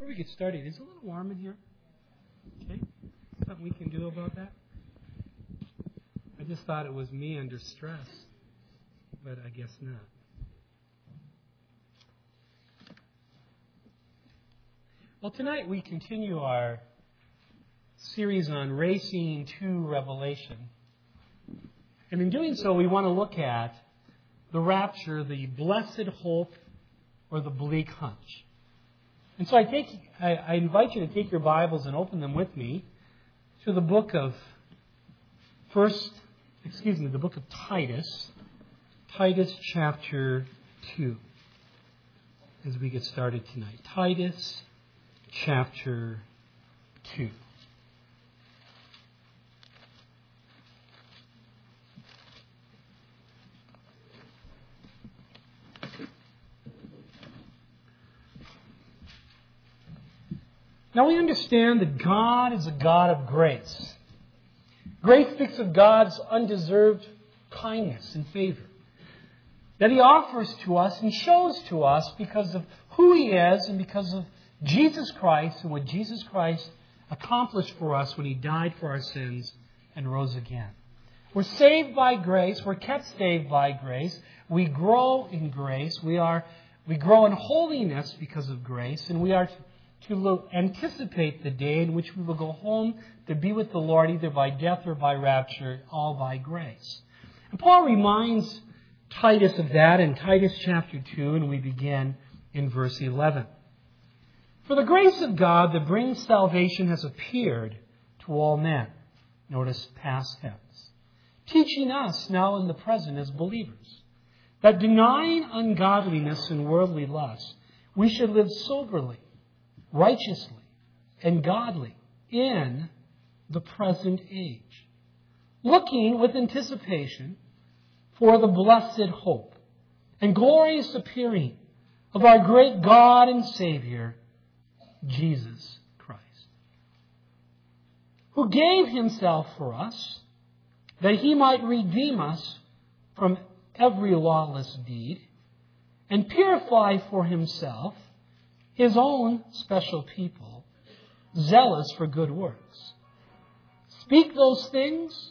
Before we get started, is it a little warm in here? Okay. Something we can do about that? I just thought it was me under stress, but I guess not. Well, tonight we continue our series on racing to Revelation. And in doing so, we want to look at the rapture, the blessed hope, or the bleak hunch. And so I invite you to take your Bibles and open them with me to the book of the book of Titus. Titus chapter 2. As we get started tonight. Titus chapter 2. Now we understand that God is a God of grace. Grace speaks of God's undeserved kindness and favor that He offers to us and shows to us because of who He is and because of Jesus Christ and what Jesus Christ accomplished for us when He died for our sins and rose again. We're saved by grace. We're kept saved by grace. We grow in grace. We grow in holiness because of grace, and we are to anticipate the day in which we will go home to be with the Lord either by death or by rapture, all by grace. And Paul reminds Titus of that in Titus chapter 2, and we begin in verse 11. For the grace of God that brings salvation has appeared to all men. Notice past tense. Teaching us now in the present as believers that denying ungodliness and worldly lust, we should live soberly, righteously, and godly in the present age, looking with anticipation for the blessed hope and glorious appearing of our great God and Savior, Jesus Christ, who gave Himself for us that He might redeem us from every lawless deed and purify for Himself His own special people, zealous for good works. Speak those things,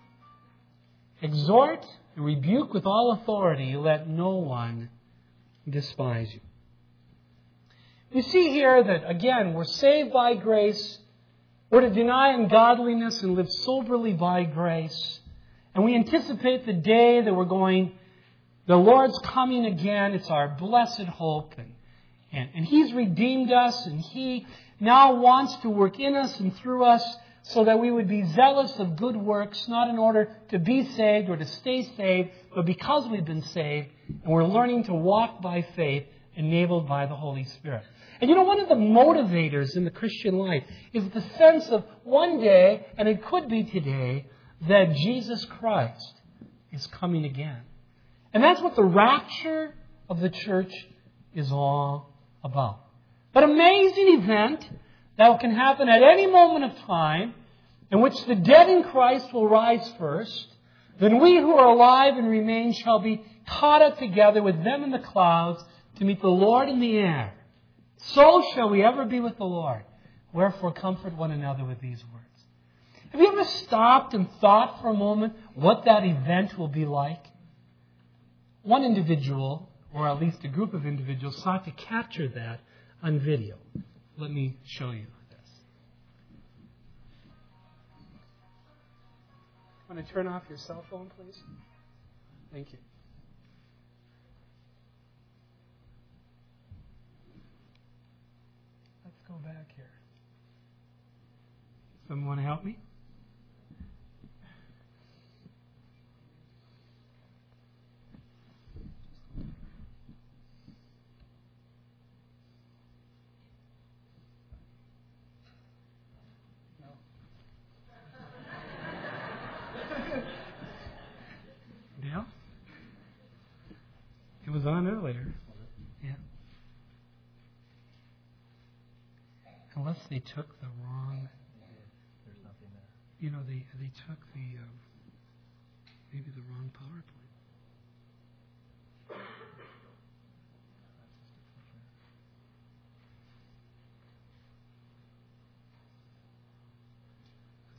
exhort and rebuke with all authority, let no one despise you. We see here that, again, we're saved by grace. We're to deny ungodliness and live soberly by grace. And we anticipate the day that the Lord's coming again. It's our blessed hope. And He's redeemed us, and He now wants to work in us and through us so that we would be zealous of good works, not in order to be saved or to stay saved, but because we've been saved, and we're learning to walk by faith, enabled by the Holy Spirit. And one of the motivators in the Christian life is the sense of one day, and it could be today, that Jesus Christ is coming again. And that's what the rapture of the church is all about. An amazing event that can happen at any moment of time, in which the dead in Christ will rise first. Then we who are alive and remain shall be caught up together with them in the clouds to meet the Lord in the air. So shall we ever be with the Lord. Wherefore comfort one another with these words. Have you ever stopped and thought for a moment what that event will be like? One individual, or at least a group of individuals, sought to capture that on video. Let me show you this. Want to turn off your cell phone, please? Thank you. Let's go back here. Someone want to help me? Dale? It was on earlier. Yeah. Unless they took the wrong. There's nothing there. They took maybe the wrong PowerPoint.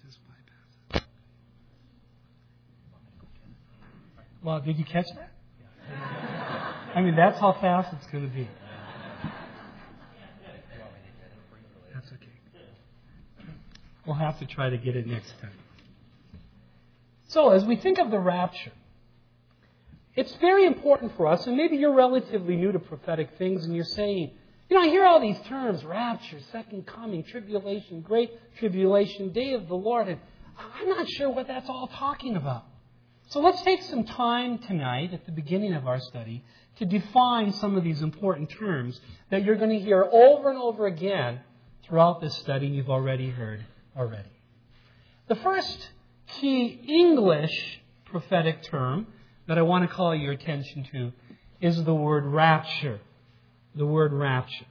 just bypass it. Well, did you catch that? I mean, that's how fast it's going to be. That's okay. We'll have to try to get it next time. So, as we think of the rapture, it's very important for us, and maybe you're relatively new to prophetic things, and you're saying, I hear all these terms, rapture, second coming, tribulation, great tribulation, day of the Lord, and I'm not sure what that's all talking about. So let's take some time tonight at the beginning of our study to define some of these important terms that you're going to hear over and over again throughout this study you've already heard already. The first key English prophetic term that I want to call your attention to is the word rapture. The word rapture.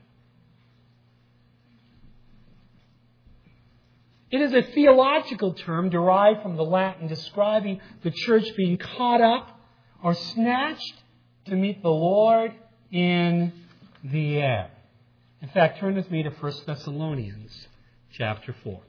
It is a theological term derived from the Latin describing the church being caught up or snatched to meet the Lord in the air. In fact, turn with me to 1 Thessalonians chapter 4.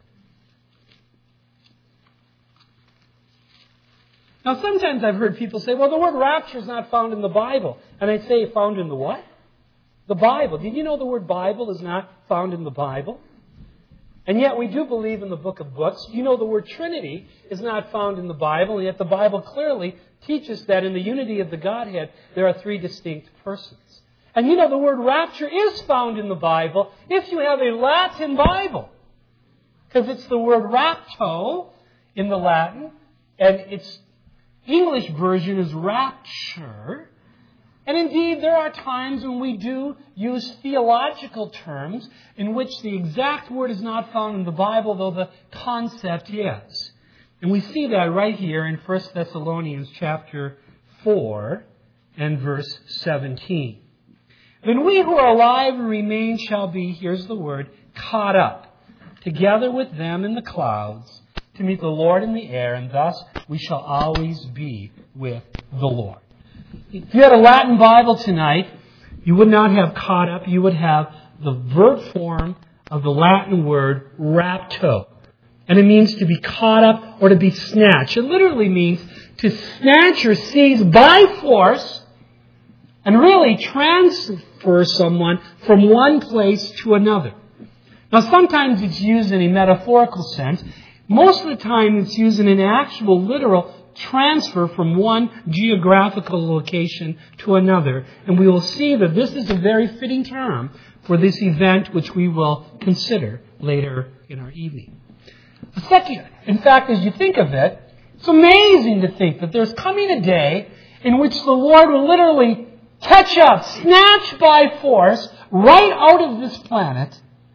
Now, sometimes I've heard people say, well, the word rapture is not found in the Bible. And I say, found in the what? The Bible. Did you know the word Bible is not found in the Bible? And yet we do believe in the book of books. You know the word Trinity is not found in the Bible, and yet the Bible clearly teaches that in the unity of the Godhead there are three distinct persons. And you know the word rapture is found in the Bible if you have a Latin Bible. Because it's the word rapto in the Latin, and its English version is rapture. And indeed, there are times when we do use theological terms in which the exact word is not found in the Bible, though the concept is. And we see that right here in 1 Thessalonians chapter 4 and verse 17. Then we who are alive and remain shall be, here's the word, caught up, together with them in the clouds, to meet the Lord in the air, and thus we shall always be with the Lord. If you had a Latin Bible tonight, you would not have caught up. You would have the verb form of the Latin word rapto. And it means to be caught up or to be snatched. It literally means to snatch or seize by force and really transfer someone from one place to another. Now, sometimes it's used in a metaphorical sense. Most of the time it's used in an actual, literal transfer from one geographical location to another. And we will see that this is a very fitting term for this event which we will consider later in our evening. Second, in fact, as you think of it, it's amazing to think that there's coming a day in which the Lord will literally catch up, snatch by force, right out of this planet,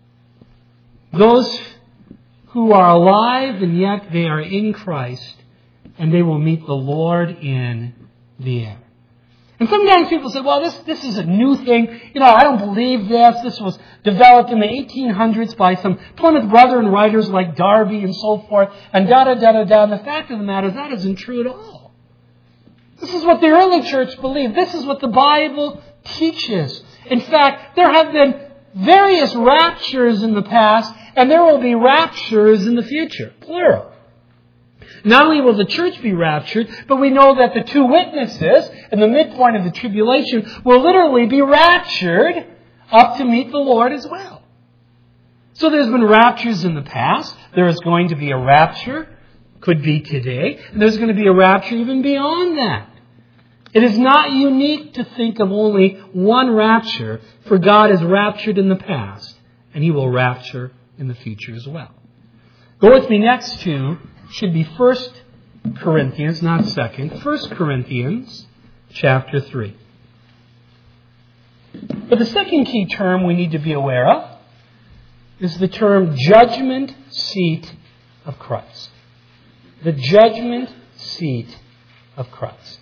those who are alive and yet they are in Christ, and they will meet the Lord in the air. And sometimes people say, well, this is a new thing. I don't believe this. This was developed in the 1800s by some Plymouth Brethren writers like Darby and so forth, and da-da-da-da-da. And the fact of the matter is that isn't true at all. This is what the early church believed. This is what the Bible teaches. In fact, there have been various raptures in the past, and there will be raptures in the future, plural. Not only will the church be raptured, but we know that the two witnesses in the midpoint of the tribulation will literally be raptured up to meet the Lord as well. So there's been raptures in the past. There is going to be a rapture, could be today. And there's going to be a rapture even beyond that. It is not unique to think of only one rapture, for God has raptured in the past, and He will rapture in the future as well. Go with me next to, should be 1 Corinthians, not 2nd, 1 Corinthians chapter 3. But the second key term we need to be aware of is the term judgment seat of Christ. The judgment seat of Christ.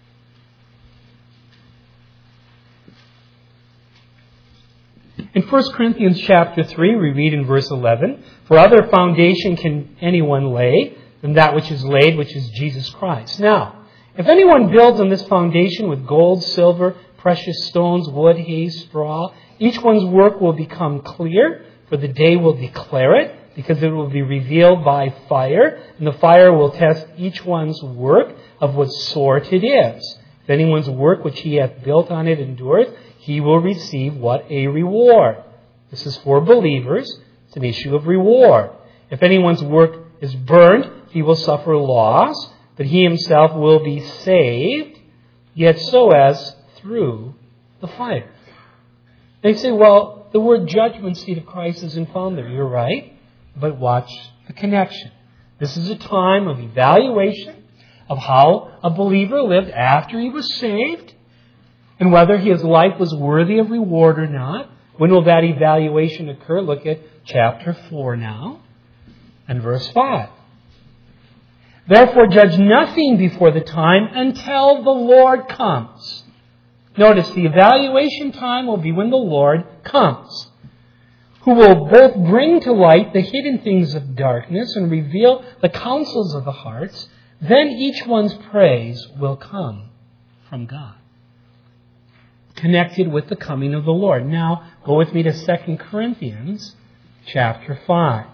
In 1 Corinthians chapter 3, we read in verse 11, "For other foundation can anyone lay than that which is laid, which is Jesus Christ. Now, if anyone builds on this foundation with gold, silver, precious stones, wood, hay, straw, each one's work will become clear, for the day will declare it, because it will be revealed by fire, and the fire will test each one's work of what sort it is. If anyone's work which he hath built on it endureth, he will receive what? A reward. This is for believers. It's an issue of reward. If anyone's work is burned, he will suffer loss, but he himself will be saved, yet so as through the fire. They say, well, the word judgment seat of Christ isn't found there. You're right, but watch the connection. This is a time of evaluation of how a believer lived after he was saved and whether his life was worthy of reward or not. When will that evaluation occur? Look at chapter 4 now and verse 5. Therefore judge nothing before the time until the Lord comes. Notice the evaluation time will be when the Lord comes, who will both bring to light the hidden things of darkness and reveal the counsels of the hearts. Then each one's praise will come from God. Connected with the coming of the Lord. Now, go with me to 2 Corinthians chapter 5.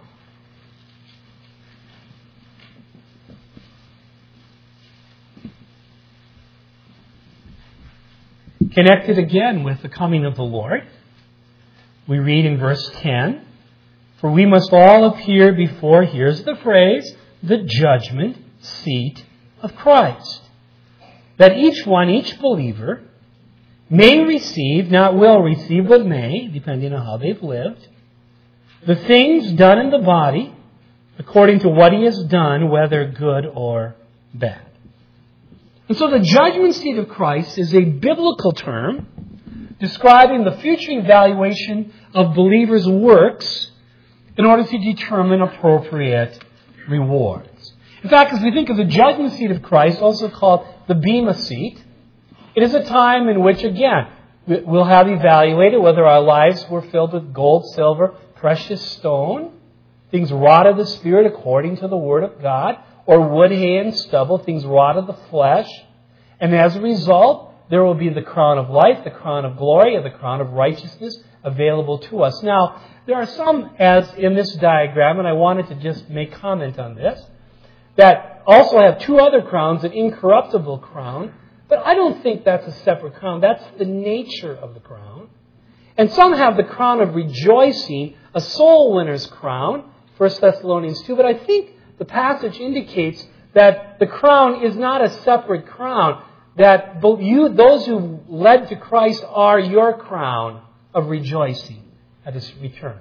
Connected again with the coming of the Lord. We read in verse 10, for we must all appear before, here's the phrase, the judgment seat of Christ, that each one, each believer, may receive, not will receive, but may, depending on how they've lived, the things done in the body according to what he has done, whether good or bad. And so the judgment seat of Christ is a biblical term describing the future evaluation of believers' works in order to determine appropriate rewards. In fact, as we think of the judgment seat of Christ, also called the Bema seat, it is a time in which, again, we'll have evaluated whether our lives were filled with gold, silver, precious stone, things wrought of the Spirit according to the Word of God, or wood, hay, and stubble, things wrought of the flesh. And as a result, there will be the crown of life, the crown of glory, and the crown of righteousness available to us. Now, there are some, as in this diagram, and I wanted to just make comment on this, that also have two other crowns, an incorruptible crown. But I don't think that's a separate crown. That's the nature of the crown. And some have the crown of rejoicing, a soul winner's crown, 1 Thessalonians 2. But I think the passage indicates that the crown is not a separate crown, that those who led to Christ are your crown of rejoicing at His return.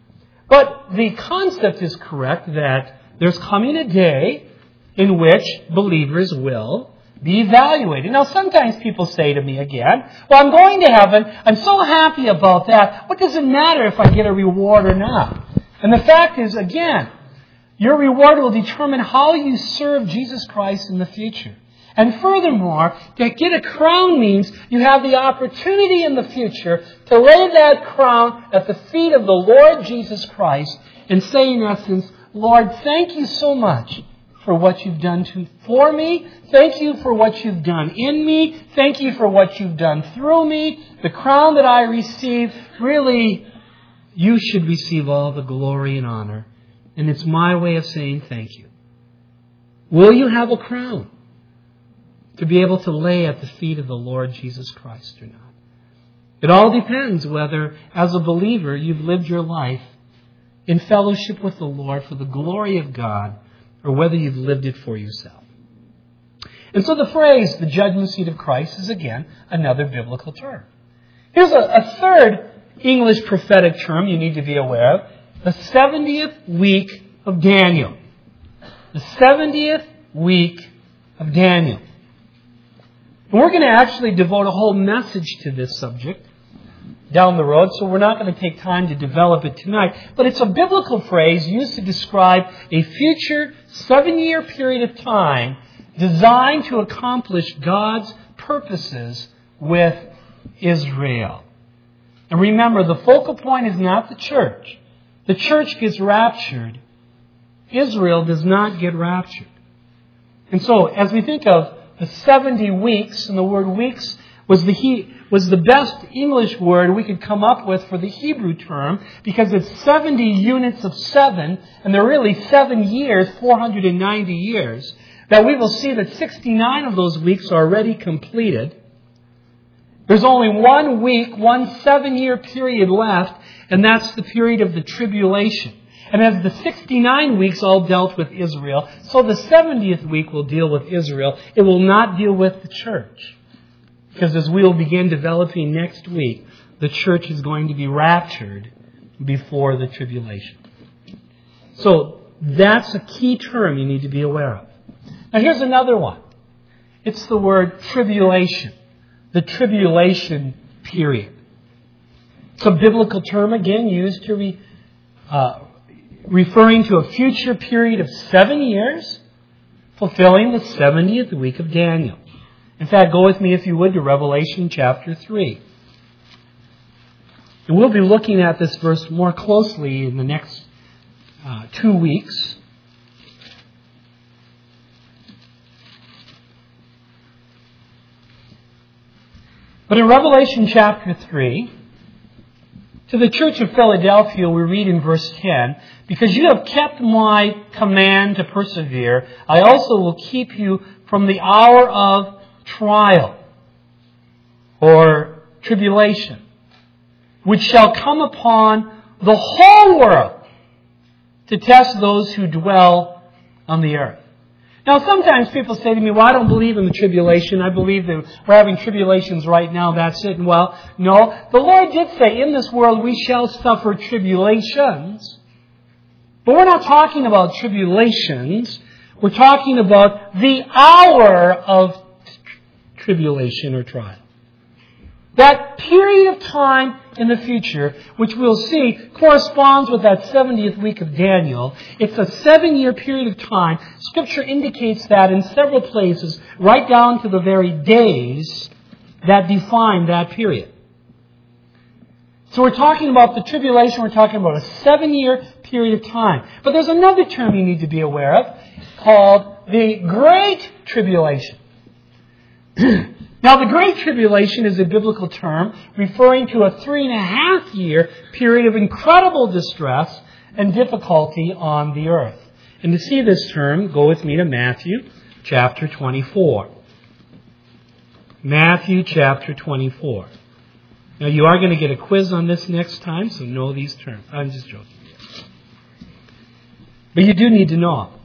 But the concept is correct that there's coming a day in which believers will be evaluated. Now, sometimes people say to me again, well, I'm going to heaven. I'm so happy about that. What does it matter if I get a reward or not? And the fact is, again, your reward will determine how you serve Jesus Christ in the future. And furthermore, to get a crown means you have the opportunity in the future to lay that crown at the feet of the Lord Jesus Christ and say, in essence, Lord, thank you so much for what you've done for me. Thank you for what you've done in me. Thank you for what you've done through me. The crown that I receive, really, you should receive all the glory and honor. And it's my way of saying thank you. Will you have a crown to be able to lay at the feet of the Lord Jesus Christ or not? It all depends whether, as a believer, you've lived your life in fellowship with the Lord for the glory of God, or whether you've lived it for yourself. And so the phrase, the judgment seat of Christ, is again another biblical term. Here's a third English prophetic term you need to be aware of. The 70th week of Daniel. The 70th week of Daniel. And we're going to actually devote a whole message to this subject down the road, so we're not going to take time to develop it tonight. But it's a biblical phrase used to describe a future 7-year period of time designed to accomplish God's purposes with Israel. And remember, the focal point is not the church. The church gets raptured. Israel does not get raptured. And so, as we think of the 70 weeks, and the word weeks was the best English word we could come up with for the Hebrew term, because it's 70 units of 7, and they're really 7 years, 490 years, that we will see that 69 of those weeks are already completed. There's only 1 week, 1 7-year period left, and that's the period of the tribulation. And as the 69 weeks all dealt with Israel, so the 70th week will deal with Israel. It will not deal with the church. Because as we will begin developing next week, the church is going to be raptured before the tribulation. So that's a key term you need to be aware of. Now here's another one. It's the word tribulation. The tribulation period. It's a biblical term, again, used to referring to a future period of 7 years, fulfilling the 70th week of Daniel. In fact, go with me, if you would, to Revelation chapter 3. And we'll be looking at this verse more closely in the next 2 weeks. But in Revelation chapter 3, to the church of Philadelphia, we read in verse 10, "Because you have kept my command to persevere, I also will keep you from the hour of trial," or tribulation, "which shall come upon the whole world to test those who dwell on the earth." Now, sometimes people say to me, "Well, I don't believe in the tribulation. I believe that we're having tribulations right now. That's it." And well, no. The Lord did say, "In this world we shall suffer tribulations." But we're not talking about tribulations. We're talking about the hour of tribulation or trial. That period of time in the future, which we'll see, corresponds with that 70th week of Daniel. It's a 7-year period of time. Scripture indicates that in several places, right down to the very days that define that period. So we're talking about the tribulation, we're talking about a 7-year period of time. But there's another term you need to be aware of called the Great Tribulation. Now, the Great Tribulation is a biblical term referring to a 3.5-year period of incredible distress and difficulty on the earth. And to see this term, go with me to Matthew chapter 24. Matthew chapter 24. Now, you are going to get a quiz on this next time, so know these terms. I'm just joking. But you do need to know them.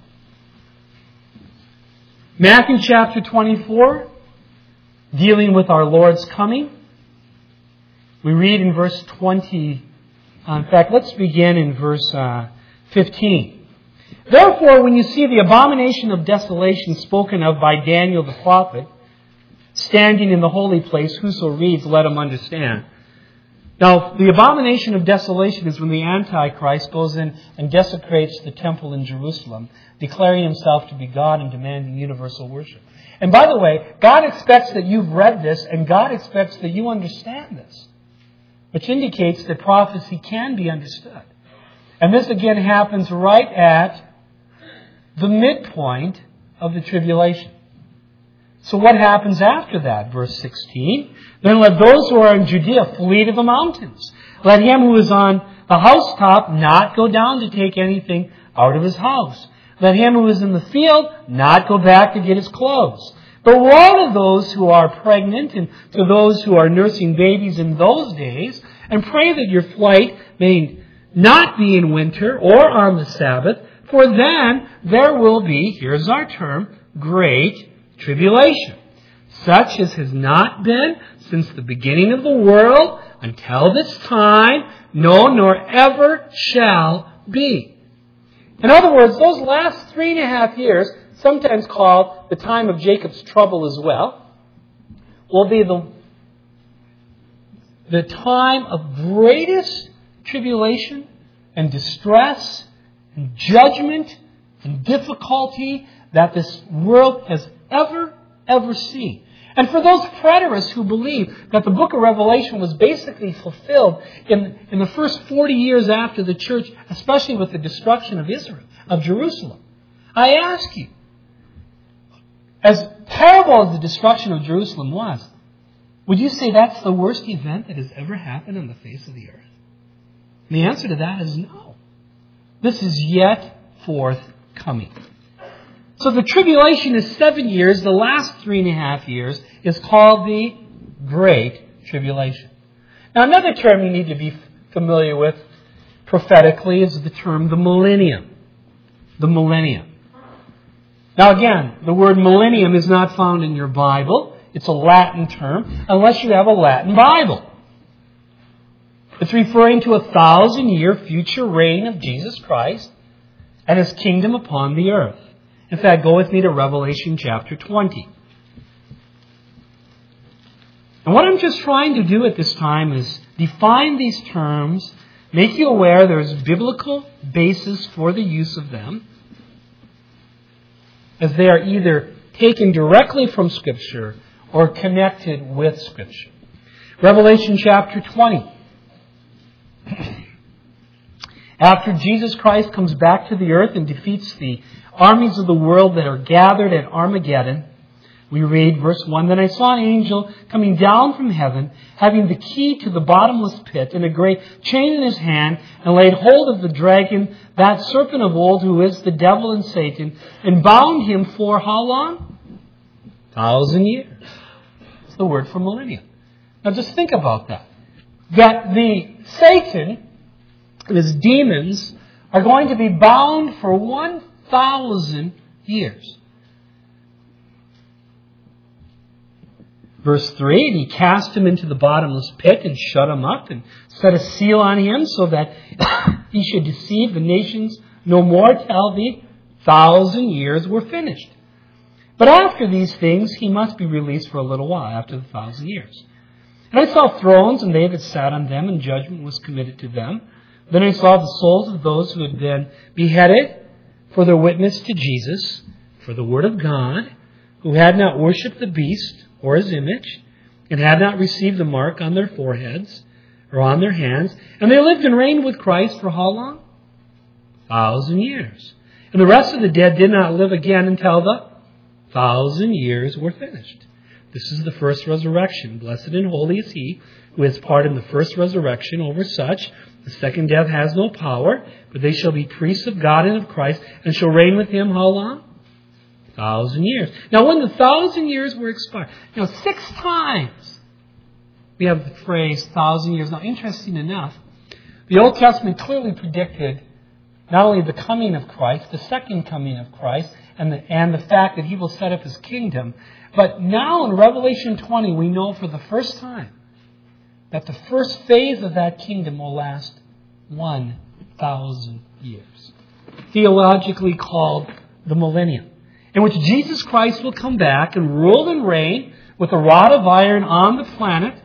Matthew chapter 24, dealing with our Lord's coming. We read in verse 20. In fact, let's begin in verse 15. "Therefore, when you see the abomination of desolation spoken of by Daniel the prophet, standing in the holy place, whoso reads, let him understand." Now, the abomination of desolation is when the Antichrist goes in and desecrates the temple in Jerusalem, declaring himself to be God and demanding universal worship. And by the way, God expects that you've read this, and God expects that you understand this, which indicates that prophecy can be understood. And this again happens right at the midpoint of the tribulation. So what happens after that? Verse 16, "Then let those who are in Judea flee to the mountains. Let him who is on the housetop not go down to take anything out of his house. Let him who is in the field not go back to get his clothes. But woe to those who are pregnant and to those who are nursing babies in those days, and pray that your flight may not be in winter or on the Sabbath, for then there will be," here's our term, "great tribulation, such as has not been since the beginning of the world until this time, no, nor ever shall be." In other words, those last 3.5 years, sometimes called the time of Jacob's trouble as well, will be the time of greatest tribulation and distress and judgment and difficulty that this world has ever seen. And for those preterists who believe that the book of Revelation was basically fulfilled in the first 40 years after the church, especially with the destruction of Israel, of Jerusalem, I ask you, as terrible as the destruction of Jerusalem was, Would you say that's the worst event that has ever happened on the face of the earth? And the answer to that is no. This is yet forthcoming. So the tribulation is 7 years. The last 3.5 years is called the Great Tribulation. Now, another term you need to be familiar with prophetically is the term the millennium. The millennium. Now, again, the word millennium is not found in your Bible. It's a Latin term, unless you have a Latin Bible. It's referring to a 1,000-year future reign of Jesus Christ and His kingdom upon the earth. In fact, go with me to Revelation chapter 20. And what I'm just trying to do at this time is define these terms, make you aware there's biblical basis for the use of them, as they are either taken directly from Scripture or connected with Scripture. Revelation chapter 20. After Jesus Christ comes back to the earth and defeats the armies of the world that are gathered at Armageddon, we read verse 1, Then I saw an angel coming down from heaven, having the key to the bottomless pit and a great chain in his hand, and laid hold of the dragon, that serpent of old, who is the devil and Satan, and bound him for how long? 1,000 years. That's the word for millennium. Now just think about that. That the Satan and his demons are going to be bound for 1,000 years. Verse 3, And he cast him into the bottomless pit and shut him up and set a seal on him so that he should deceive the nations no more till the 1,000 years were finished. But after these things he must be released for a little while, after the 1,000 years. And I saw thrones, and they that sat on them, and judgment was committed to them. Then I saw the souls of those who had been beheaded for their witness to Jesus, for the word of God, who had not worshipped the beast or his image, and had not received the mark on their foreheads or on their hands. And they lived and reigned with Christ for how long? 1,000 years. And the rest of the dead did not live again until the 1,000 years were finished. This is the first resurrection. Blessed and holy is he who has part in the first resurrection. Over such, the second death has no power, but they shall be priests of God and of Christ, and shall reign with him how long? 1,000 years. Now, when the 1,000 years were expired, 6 times we have the phrase 1,000 years. Now, interesting enough, the Old Testament clearly predicted not only the coming of Christ, the second coming of Christ, and the fact that he will set up his kingdom. But now in Revelation 20, we know for the first time that the first phase of that kingdom will last 1,000 years. Theologically called the millennium, in which Jesus Christ will come back and rule and reign with a rod of iron on the planet,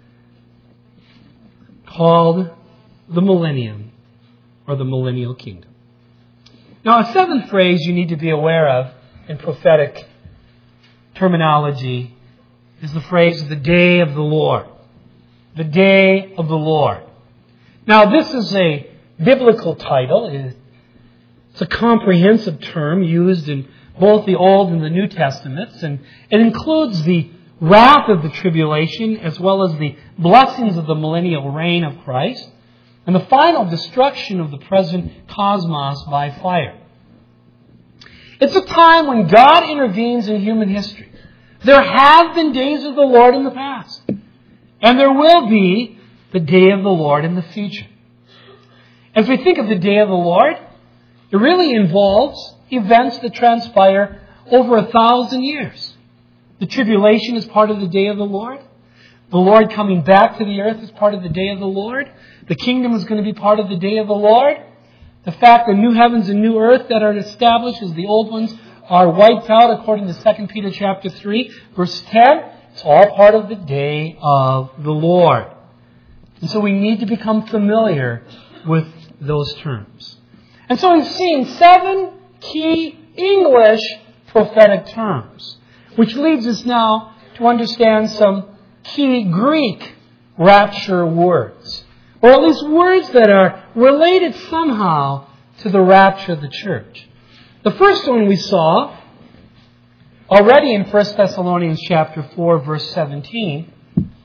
called the millennium, or the millennial kingdom. Now, a seventh phrase you need to be aware of in prophetic terminology is the phrase, the day of the Lord. The day of the Lord. Now, this is a biblical title. It's a comprehensive term used in both the Old and the New Testaments, and it includes the wrath of the tribulation as well as the blessings of the millennial reign of Christ and the final destruction of the present cosmos by fire. It's a time when God intervenes in human history. There have been days of the Lord in the past, and there will be the day of the Lord in the future. As we think of the day of the Lord, it really involves events that transpire over 1,000 years. The tribulation is part of the day of the Lord. The Lord coming back to the earth is part of the day of the Lord. The kingdom is going to be part of the day of the Lord. The fact that new heavens and new earth that are established as the old ones are wiped out according to 2 Peter chapter 3, verse 10. It's all part of the day of the Lord. And so we need to become familiar with those terms. And so we've seen 7 key English prophetic terms, which leads us now to understand some key Greek rapture words, or at least words that are related somehow to the rapture of the church. The first one we saw already in 1 Thessalonians chapter 4, verse 17,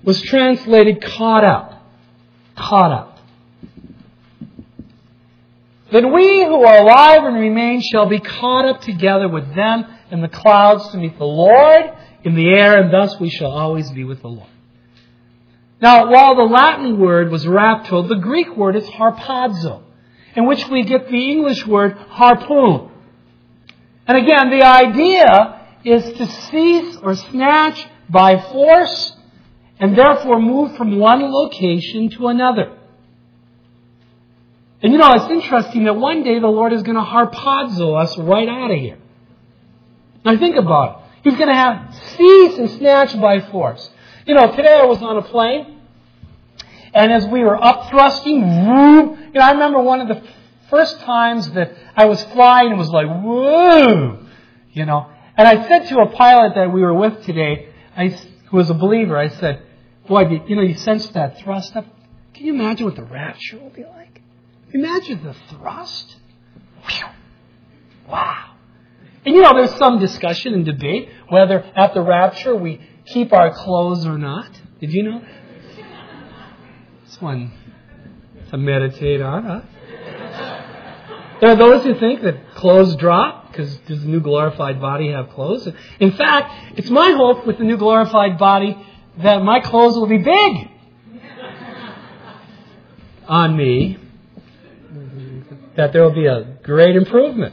was translated caught up. Caught up. Then we who are alive and remain shall be caught up together with them in the clouds to meet the Lord in the air, and thus we shall always be with the Lord. Now, while the Latin word was rapto, the Greek word is harpazo, in which we get the English word harpoon. And again, the idea is to seize or snatch by force and therefore move from one location to another. And it's interesting that one day the Lord is going to harpazo us right out of here. Now think about it. He's going to have seize and snatch by force. Today I was on a plane, and as we were up thrusting, I remember one of the first times that I was flying, it was like, whoa, And I said to a pilot that we were with today, who was a believer, I said, boy, you sense that thrust up. Can you imagine what the rapture will be like? Imagine the thrust. Whew. Wow. And there's some discussion and debate whether at the rapture we keep our clothes or not. Did you know that? It's one to meditate on, huh? There are those who think that clothes drop because does the new glorified body have clothes? In fact, it's my hope with the new glorified body that my clothes will be big on me, that there will be a great improvement.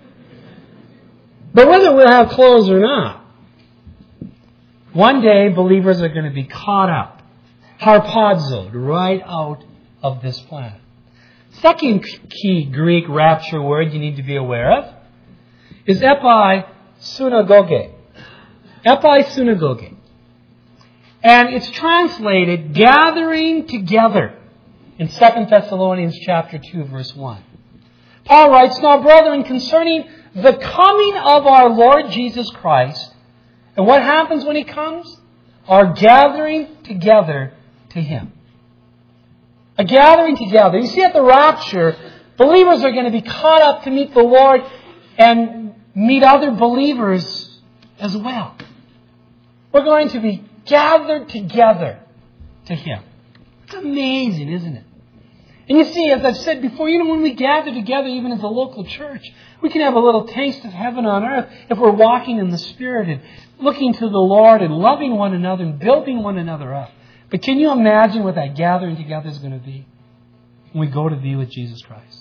But whether we'll have clothes or not, one day believers are going to be caught up, harpazoed, right out of this planet. Second key Greek rapture word you need to be aware of is episunagoge. Episunagoge. And it's translated gathering together in 2 Thessalonians chapter 2, verse 1. Paul writes, "Now, brethren, concerning the coming of our Lord Jesus Christ," and what happens when He comes? Our gathering together to Him. A gathering together. You see, at the rapture, believers are going to be caught up to meet the Lord and meet other believers as well. We're going to be gathered together to Him. It's amazing, isn't it? And you see, as I've said before, when we gather together, even as a local church, we can have a little taste of heaven on earth if we're walking in the Spirit and looking to the Lord and loving one another and building one another up. But can you imagine what that gathering together is going to be when we go to be with Jesus Christ?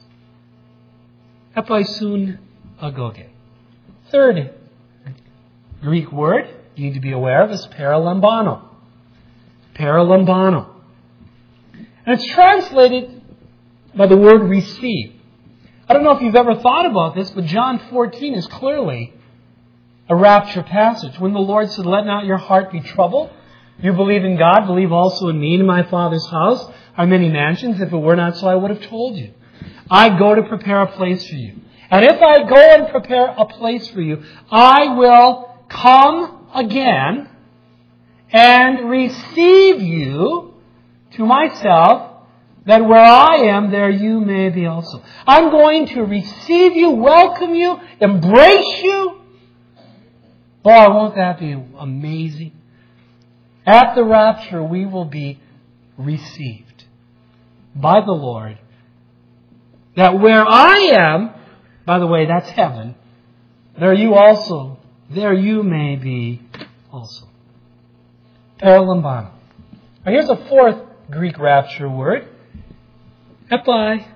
Episunagoge. Third Greek word you need to be aware of is paralambano. Paralambano. And it's translated by the word receive. I don't know if you've ever thought about this, but John 14 is clearly a rapture passage. When the Lord said, "Let not your heart be troubled. You believe in God, believe also in me. In my Father's house are many mansions. If it were not so, I would have told you. I go to prepare a place for you. And if I go and prepare a place for you, I will come again and receive you to myself, that where I am, there you may be also." I'm going to receive you, welcome you, embrace you. Boy, won't that be amazing? At the rapture, we will be received by the Lord. That where I am, by the way, that's heaven, there you may be also. Paralambano. Now here's a fourth Greek rapture word. Epiphania.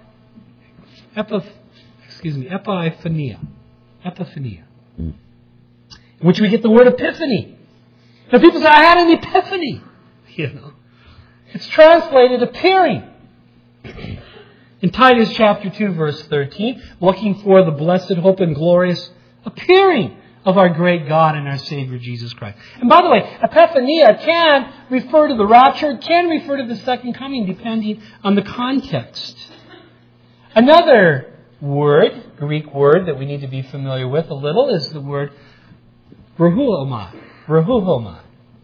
Epiphania. In which we get the word epiphany. Now people say, "I had an epiphany." It's translated appearing. In Titus chapter 2, verse 13, looking for the blessed hope and glorious appearing of our great God and our Savior Jesus Christ. And by the way, epiphania can refer to the rapture, it can refer to the second coming, depending on the context. Another word, Greek word that we need to be familiar with a little, is the word rehuomai. Rehuomai.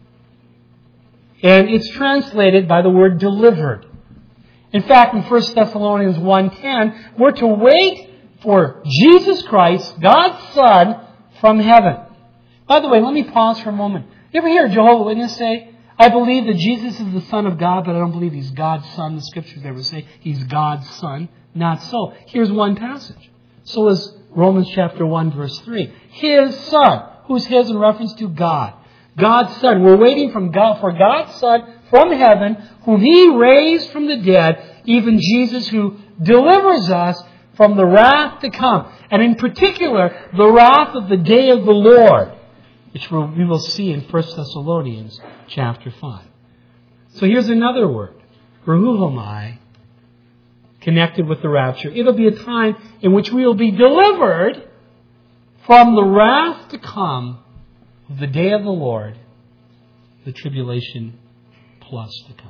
And it's translated by the word delivered. In fact, in 1 Thessalonians 1:10, we're to wait for Jesus Christ, God's Son, from heaven. By the way, let me pause for a moment. You ever hear a Jehovah's Witness say, I believe that Jesus is the Son of God, but I don't believe He's God's Son. The Scriptures never say He's God's Son. Not so. Here's one passage. So is Romans chapter 1, verse 3. His Son. Who's His in reference to God? God's Son. We're waiting for God's Son from heaven, whom He raised from the dead, even Jesus, who delivers us from the wrath to come. And in particular, the wrath of the day of the Lord, which we will see in 1 Thessalonians chapter 5. So here's another word, Ruhumai, connected with the rapture. It'll be a time in which we will be delivered from the wrath to come of the day of the Lord, the tribulation plus to come.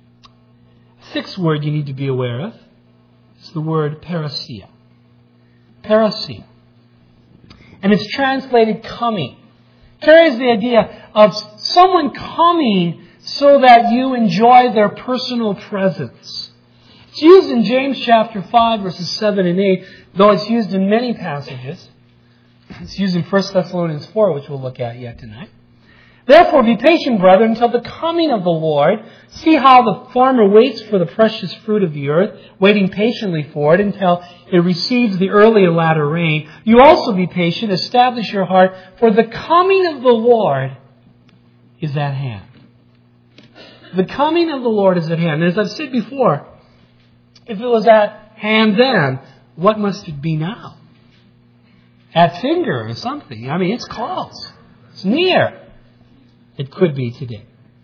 Sixth word you need to be aware of is the word parousia. Parousia. And it's translated coming. Carries the idea of someone coming so that you enjoy their personal presence. It's used in James chapter 5, verses 7 and 8, though it's used in many passages. It's used in 1 Thessalonians 4, which we'll look at yet tonight. Therefore, be patient, brethren, until the coming of the Lord. See how the farmer waits for the precious fruit of the earth, waiting patiently for it until it receives the early and latter rain. You also be patient, establish your heart, for the coming of the Lord is at hand. The coming of the Lord is at hand. And as I've said before, if it was at hand then, what must it be now? At finger or something. I mean, it's close. It's near. It could be today.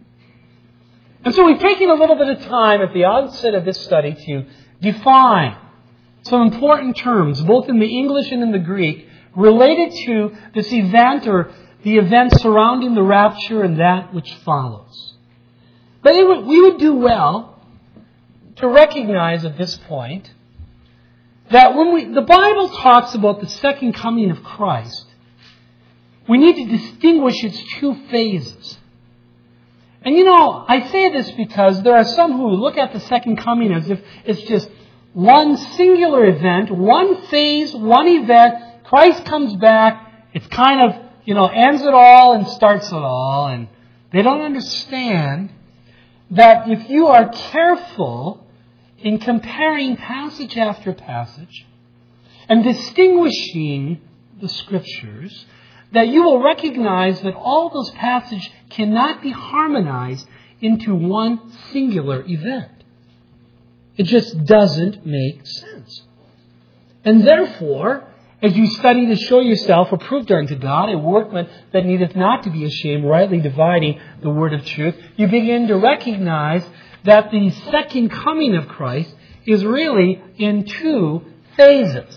And so we've taken a little bit of time at the outset of this study to define some important terms, both in the English and in the Greek, related to this event or the event surrounding the rapture and that which follows. But we would do well to recognize at this point that when the Bible talks about the second coming of Christ, we need to distinguish its two phases. And I say this because there are some who look at the second coming as if it's just one singular event, one phase, one event. Christ comes back. It's kind of, ends it all and starts it all. And they don't understand that if you are careful in comparing passage after passage and distinguishing the Scriptures, that you will recognize that all those passages cannot be harmonized into one singular event. It just doesn't make sense. And therefore, as you study to show yourself approved unto God, a workman that needeth not to be ashamed, rightly dividing the word of truth, you begin to recognize that the second coming of Christ is really in two phases.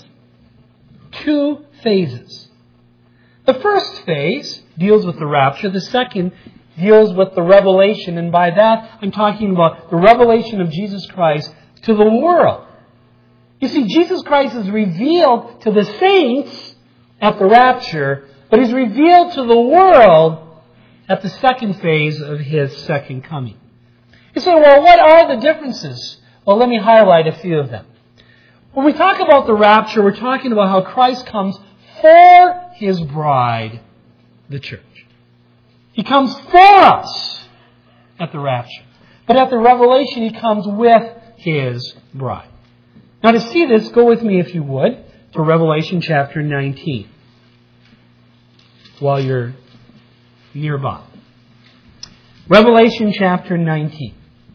Two phases. The first phase deals with the rapture. The second deals with the revelation. And by that, I'm talking about the revelation of Jesus Christ to the world. You see, Jesus Christ is revealed to the saints at the rapture, but He's revealed to the world at the second phase of His second coming. You say, well, what are the differences? Well, let me highlight a few of them. When we talk about the rapture, we're talking about how Christ comes for His bride, the church. He comes for us at the rapture. But at the revelation, He comes with His bride. Now to see this, go with me, if you would, to Revelation chapter 19. While you're nearby. Revelation chapter 19.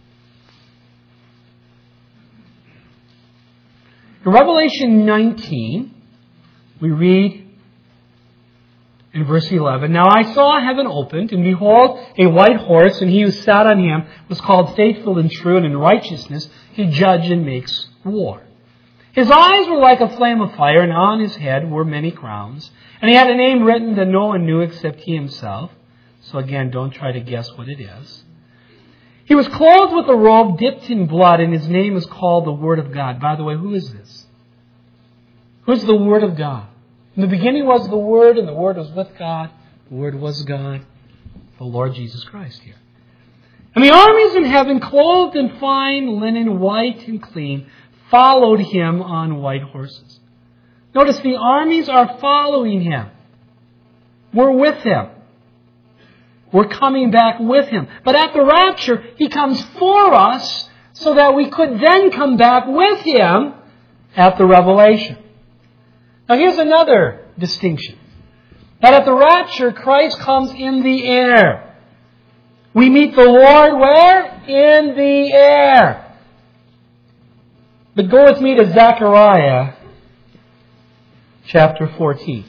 In Revelation 19, we read in verse 11, Now I saw heaven opened, and behold, a white horse, and he who sat on him was called Faithful and True, and in righteousness he judges and makes war. His eyes were like a flame of fire, and on his head were many crowns. And he had a name written that no one knew except he himself. So again, don't try to guess what it is. He was clothed with a robe dipped in blood, and his name is called the Word of God. By the way, who is this? Who's the Word of God? In the beginning was the Word, and the Word was with God. The Word was God, the Lord Jesus Christ here. And the armies in heaven, clothed in fine linen, white and clean, followed him on white horses. Notice the armies are following him. We're with him. We're coming back with Him. But at the rapture, He comes for us so that we could then come back with Him at the revelation. Now here's another distinction. That at the rapture, Christ comes in the air. We meet the Lord where? In the air. But go with me to Zechariah chapter 14.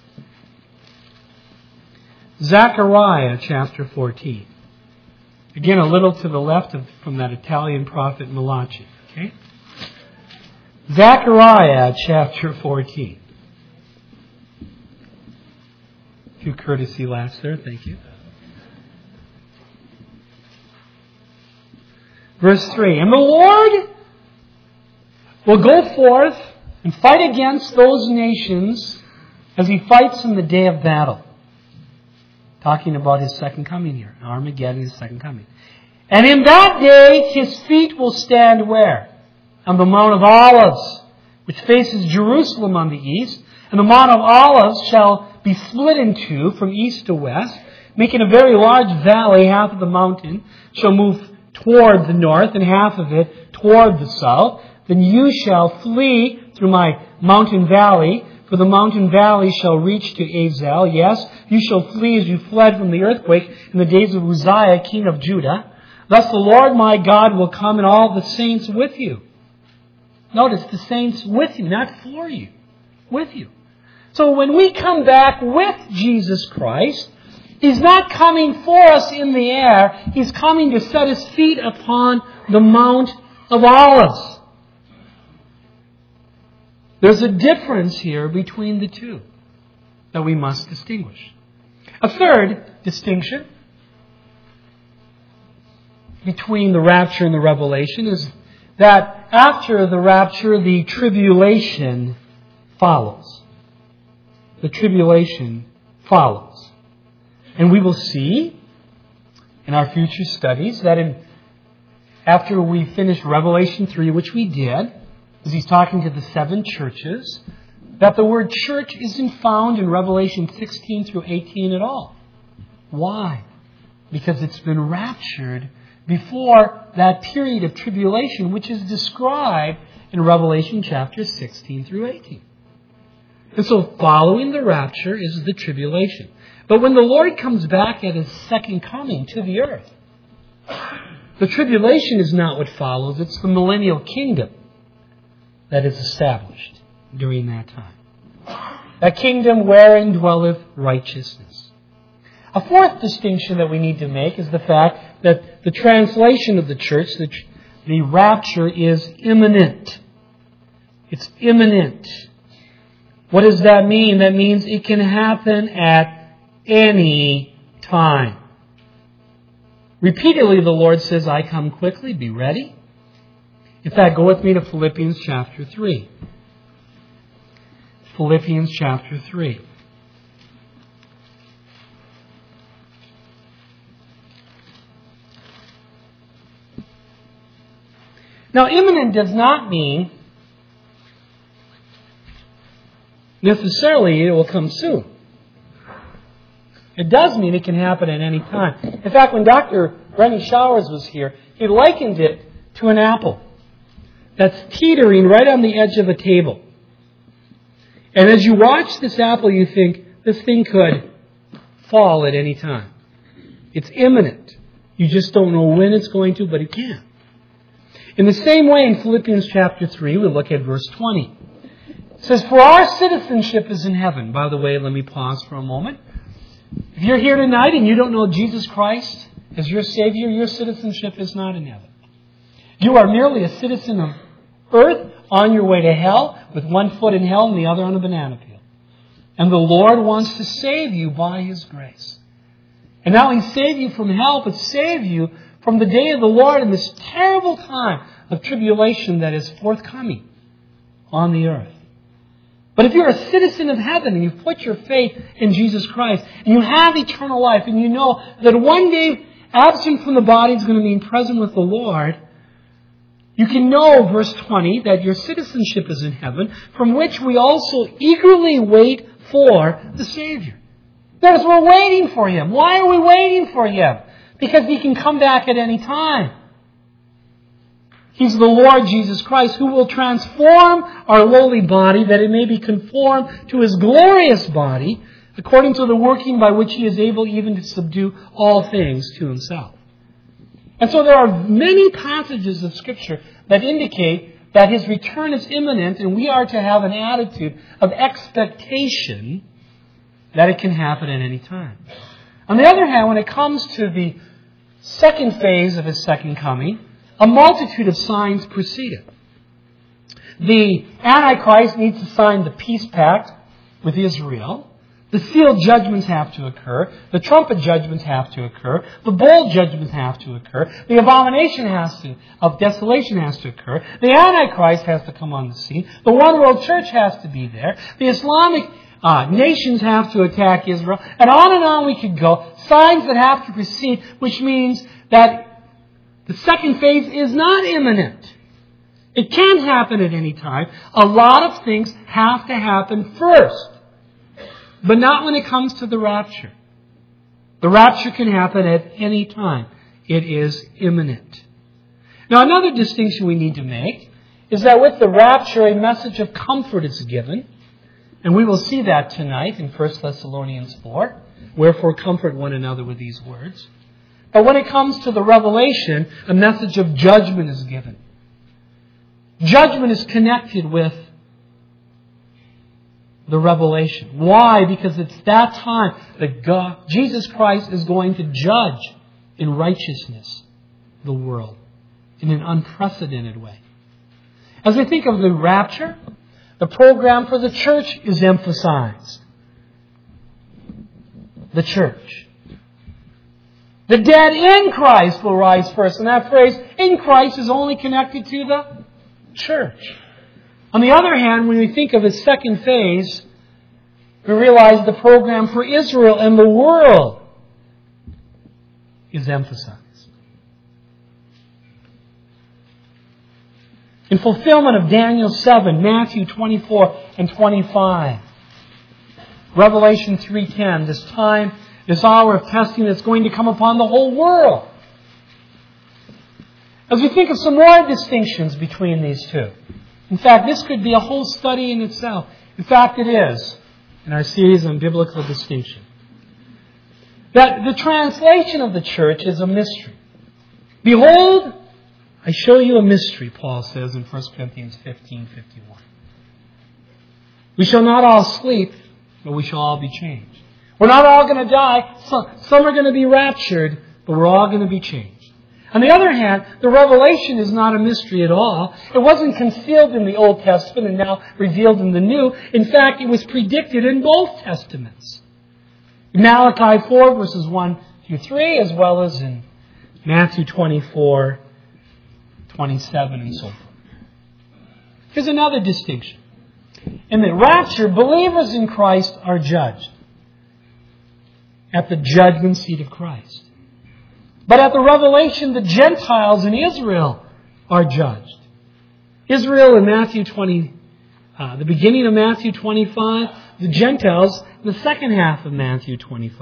Zechariah chapter 14. Again, a little to the left from that Italian prophet Malachi. Okay? Zechariah chapter 14. A few courtesy laughs there. Thank you. Verse 3. And the Lord will go forth and fight against those nations as He fights in the day of battle. Talking about His second coming here. Armageddon, His second coming. And in that day, His feet will stand where? On the Mount of Olives, which faces Jerusalem on the east. And the Mount of Olives shall be split in two from east to west, making a very large valley. Half of the mountain shall move toward the north, and half of it toward the south. Then you shall flee through my mountain valley, for the mountain valley shall reach to Azel. Yes, you shall flee as you fled from the earthquake in the days of Uzziah, king of Judah. Thus the Lord my God will come and all the saints with you. Notice, the saints with you, not for you. With you. So when we come back with Jesus Christ, He's not coming for us in the air. He's coming to set His feet upon the Mount of Olives. There's a difference here between the two that we must distinguish. A third distinction between the rapture and the revelation is that after the rapture, the tribulation follows. The tribulation follows. And we will see in our future studies that after we finish Revelation 3, which we did, as He's talking to the 7 churches, that the word church isn't found in Revelation 16 through 18 at all. Why? Because it's been raptured before that period of tribulation, which is described in Revelation chapters 16 through 18. And so following the rapture is the tribulation. But when the Lord comes back at His second coming to the earth, the tribulation is not what follows. It's the millennial kingdom that is established during that time. A kingdom wherein dwelleth righteousness. A fourth distinction that we need to make is the fact that the translation of the church, the rapture, is imminent. It's imminent. What does that mean? That means it can happen at any time. Repeatedly the Lord says, I come quickly, be ready. In fact, go with me to Philippians chapter 3. Philippians chapter 3. Now, imminent does not mean necessarily it will come soon. It does mean it can happen at any time. In fact, when Dr. Rennie Showers was here, he likened it to an apple that's teetering right on the edge of a table. And as you watch this apple, you think, this thing could fall at any time. It's imminent. You just don't know when it's going to, but it can. In the same way, in Philippians chapter 3, we look at verse 20. It says, for our citizenship is in heaven. By the way, let me pause for a moment. If you're here tonight and you don't know Jesus Christ as your Savior, your citizenship is not in heaven. You are merely a citizen of earth on your way to hell, with one foot in hell and the other on a banana peel. And the Lord wants to save you by His grace. And not only save you from hell, but save you from the day of the Lord in this terrible time of tribulation that is forthcoming on the earth. But if you're a citizen of heaven and you've put your faith in Jesus Christ and you have eternal life and you know that one day absent from the body is going to mean present with the Lord, you can know, verse 20, that your citizenship is in heaven, from which we also eagerly wait for the Savior. Notice we're waiting for Him. Why are we waiting for Him? Because He can come back at any time. He's the Lord Jesus Christ who will transform our lowly body that it may be conformed to His glorious body according to the working by which He is able even to subdue all things to Himself. And so there are many passages of Scripture that indicate that His return is imminent, and we are to have an attitude of expectation that it can happen at any time. On the other hand, when it comes to the second phase of His second coming, a multitude of signs precede it. The Antichrist needs to sign the peace pact with Israel. The sealed judgments have to occur. The trumpet judgments have to occur. The bowl judgments have to occur. The abomination of desolation has to occur. The Antichrist has to come on the scene. The one world church has to be there. The Islamic nations have to attack Israel. And on we could go. Signs that have to precede, which means that the second phase is not imminent. It can happen at any time. A lot of things have to happen first. But not when it comes to the rapture. The rapture can happen at any time. It is imminent. Now, another distinction we need to make is that with the rapture, a message of comfort is given. And we will see that tonight in 1 Thessalonians 4. Wherefore, comfort one another with these words. But when it comes to the revelation, a message of judgment is given. Judgment is connected with the revelation. Why? Because it's that time that Jesus Christ is going to judge in righteousness the world in an unprecedented way. As we think of the rapture, the program for the church is emphasized. The church. The dead in Christ will rise first. And that phrase, in Christ, is only connected to the church. On the other hand, when we think of His second phase, we realize the program for Israel and the world is emphasized. In fulfillment of Daniel 7, Matthew 24 and 25, Revelation 3:10, this hour of testing that's going to come upon the whole world. As we think of some more distinctions between these two, in fact, this could be a whole study in itself. In fact, it is, in our series on biblical distinction. That the translation of the church is a mystery. Behold, I show you a mystery, Paul says in 1 Corinthians 15:51. We shall not all sleep, but we shall all be changed. We're not all going to die. Some are going to be raptured, but we're all going to be changed. On the other hand, the revelation is not a mystery at all. It wasn't concealed in the Old Testament and now revealed in the New. In fact, it was predicted in both Testaments. In Malachi 4, verses 1 through 3, as well as in Matthew 24, 27, and so forth. Here's another distinction. In the rapture, believers in Christ are judged at the judgment seat of Christ. But at the revelation, the Gentiles in Israel are judged. Israel in Matthew 20, the beginning of Matthew 25, the Gentiles, the second half of Matthew 25.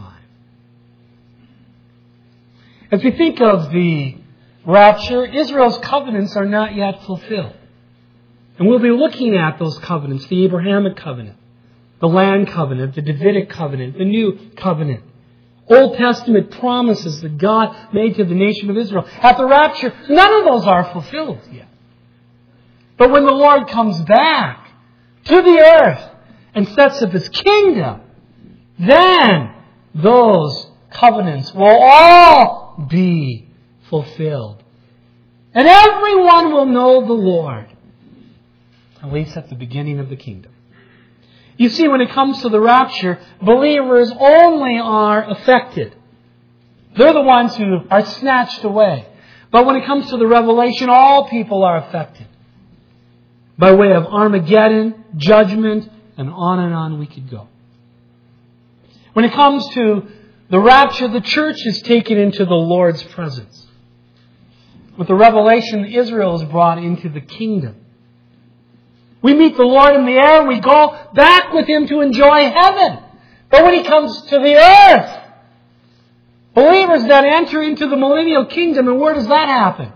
As we think of the rapture, Israel's covenants are not yet fulfilled. And we'll be looking at those covenants, the Abrahamic covenant, the land covenant, the Davidic covenant, the new covenant. Old Testament promises that God made to the nation of Israel. At the rapture, none of those are fulfilled yet. But when the Lord comes back to the earth and sets up His kingdom, then those covenants will all be fulfilled. And everyone will know the Lord, at least at the beginning of the kingdom. You see, when it comes to the rapture, believers only are affected. They're the ones who are snatched away. But when it comes to the revelation, all people are affected. By way of Armageddon, judgment, and on we could go. When it comes to the rapture, the church is taken into the Lord's presence. With the revelation, Israel is brought into the kingdom. We meet the Lord in the air. We go back with Him to enjoy heaven. But when He comes to the earth, believers then enter into the millennial kingdom, and where does that happen?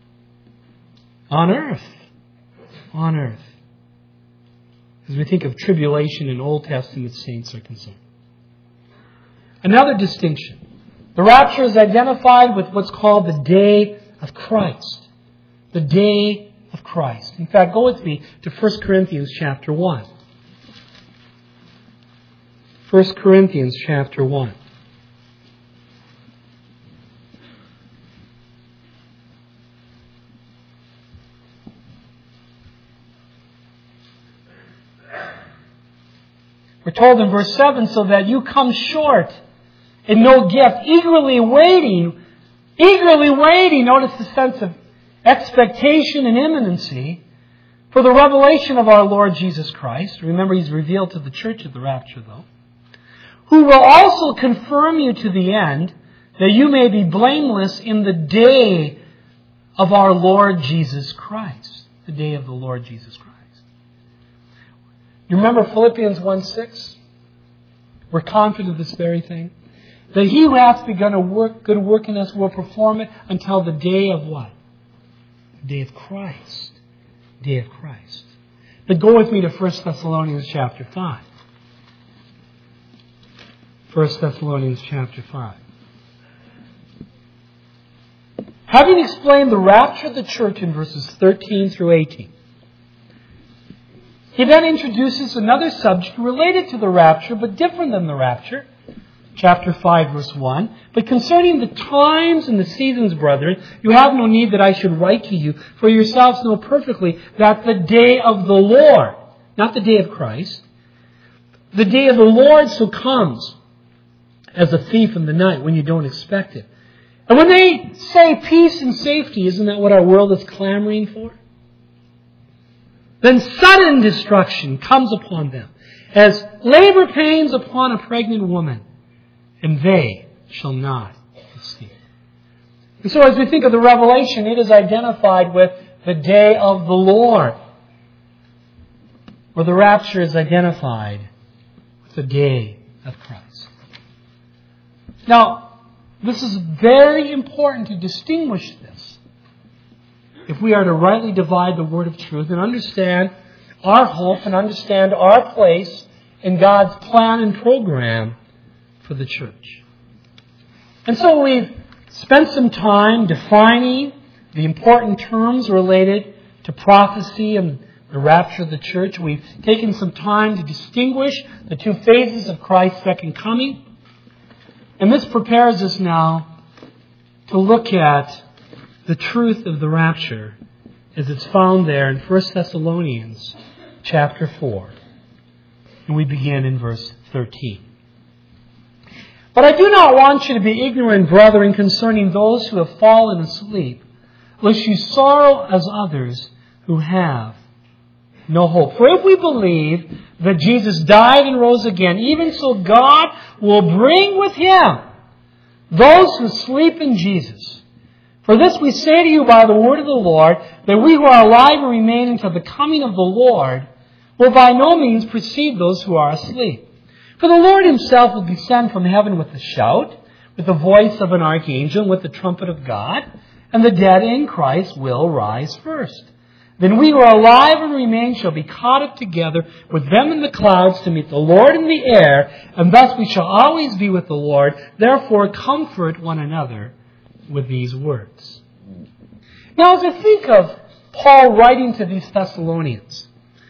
On earth. On earth. As we think of tribulation in Old Testament saints are concerned. Another distinction. The rapture is identified with what's called the day of Christ. The day of Christ. In fact, go with me to 1 Corinthians chapter 1. 1 Corinthians chapter 1. We're told in verse 7, so that you come short in no gift, eagerly waiting, notice the sense of expectation and imminency, for the revelation of our Lord Jesus Christ. Remember, He's revealed to the church at the rapture, though. Who will also confirm you to the end, that you may be blameless in the day of our Lord Jesus Christ. The day of the Lord Jesus Christ. You remember Philippians 1:6? We're confident of this very thing. That He who hath begun a good work in us will perform it until the day of what? The day of Christ. Day of Christ. But go with me to 1 Thessalonians chapter 5. 1 Thessalonians chapter 5. Having explained the rapture of the church in verses 13 through 18, he then introduces another subject related to the rapture, but different than the rapture. Chapter 5, verse 1. But concerning the times and the seasons, brethren, you have no need that I should write to you, for yourselves know perfectly that the day of the Lord, not the day of Christ, the day of the Lord so comes as a thief in the night when you don't expect it. And when they say peace and safety, isn't that what our world is clamoring for? Then sudden destruction comes upon them, as labor pains upon a pregnant woman, and they shall not escape. And so as we think of the revelation, it is identified with the day of the Lord, or the rapture is identified with the day of Christ. Now, this is very important to distinguish this, if we are to rightly divide the word of truth and understand our hope and understand our place in God's plan and program for the church. And so we've spent some time defining the important terms related to prophecy and the rapture of the church. We've taken some time to distinguish the two phases of Christ's second coming. And this prepares us now to look at the truth of the rapture as it's found there in 1 Thessalonians chapter 4. And we begin in verse 13. But I do not want you to be ignorant, brethren, concerning those who have fallen asleep, lest you sorrow as others who have no hope. For if we believe that Jesus died and rose again, even so God will bring with Him those who sleep in Jesus. For this we say to you by the word of the Lord, that we who are alive and remain until the coming of the Lord will by no means precede those who are asleep. For the Lord Himself will descend from heaven with a shout, with the voice of an archangel, and with the trumpet of God, and the dead in Christ will rise first. Then we who are alive and remain shall be caught up together with them in the clouds to meet the Lord in the air, and thus we shall always be with the Lord. Therefore comfort one another with these words. Now as I think of Paul writing to these Thessalonians,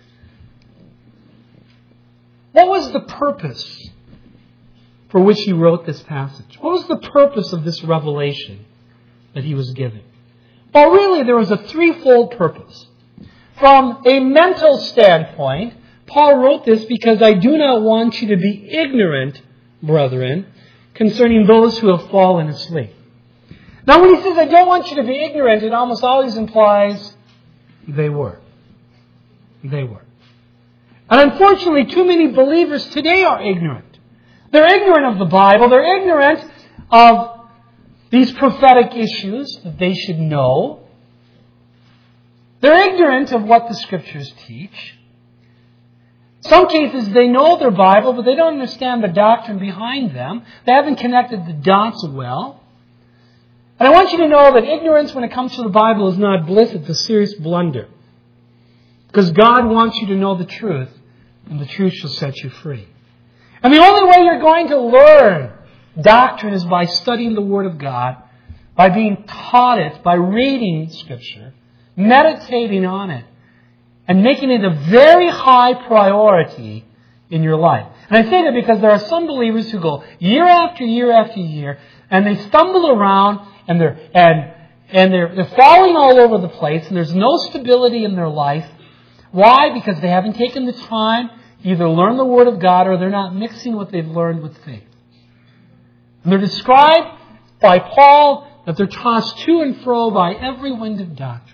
what was the purpose for which he wrote this passage? What was the purpose of this revelation that he was given? Well, really, there was a threefold purpose. From a mental standpoint, Paul wrote this because I do not want you to be ignorant, brethren, concerning those who have fallen asleep. Now, when he says, I don't want you to be ignorant, it almost always implies they were. They were. And unfortunately, too many believers today are ignorant. They're ignorant of the Bible. They're ignorant of these prophetic issues that they should know. They're ignorant of what the Scriptures teach. Some cases they know their Bible, but they don't understand the doctrine behind them. They haven't connected the dots well. And I want you to know that ignorance when it comes to the Bible is not bliss, it's a serious blunder. Because God wants you to know the truth, and the truth shall set you free. And the only way you're going to learn doctrine is by studying the Word of God, by being taught it, by reading Scripture, meditating on it, and making it a very high priority in your life. And I say that because there are some believers who go year after year after year, and they stumble around, and they're falling all over the place, and there's no stability in their life. Why? Because they haven't taken the time to either learn the Word of God, or they're not mixing what they've learned with faith. And they're described by Paul that they're tossed to and fro by every wind of doctrine.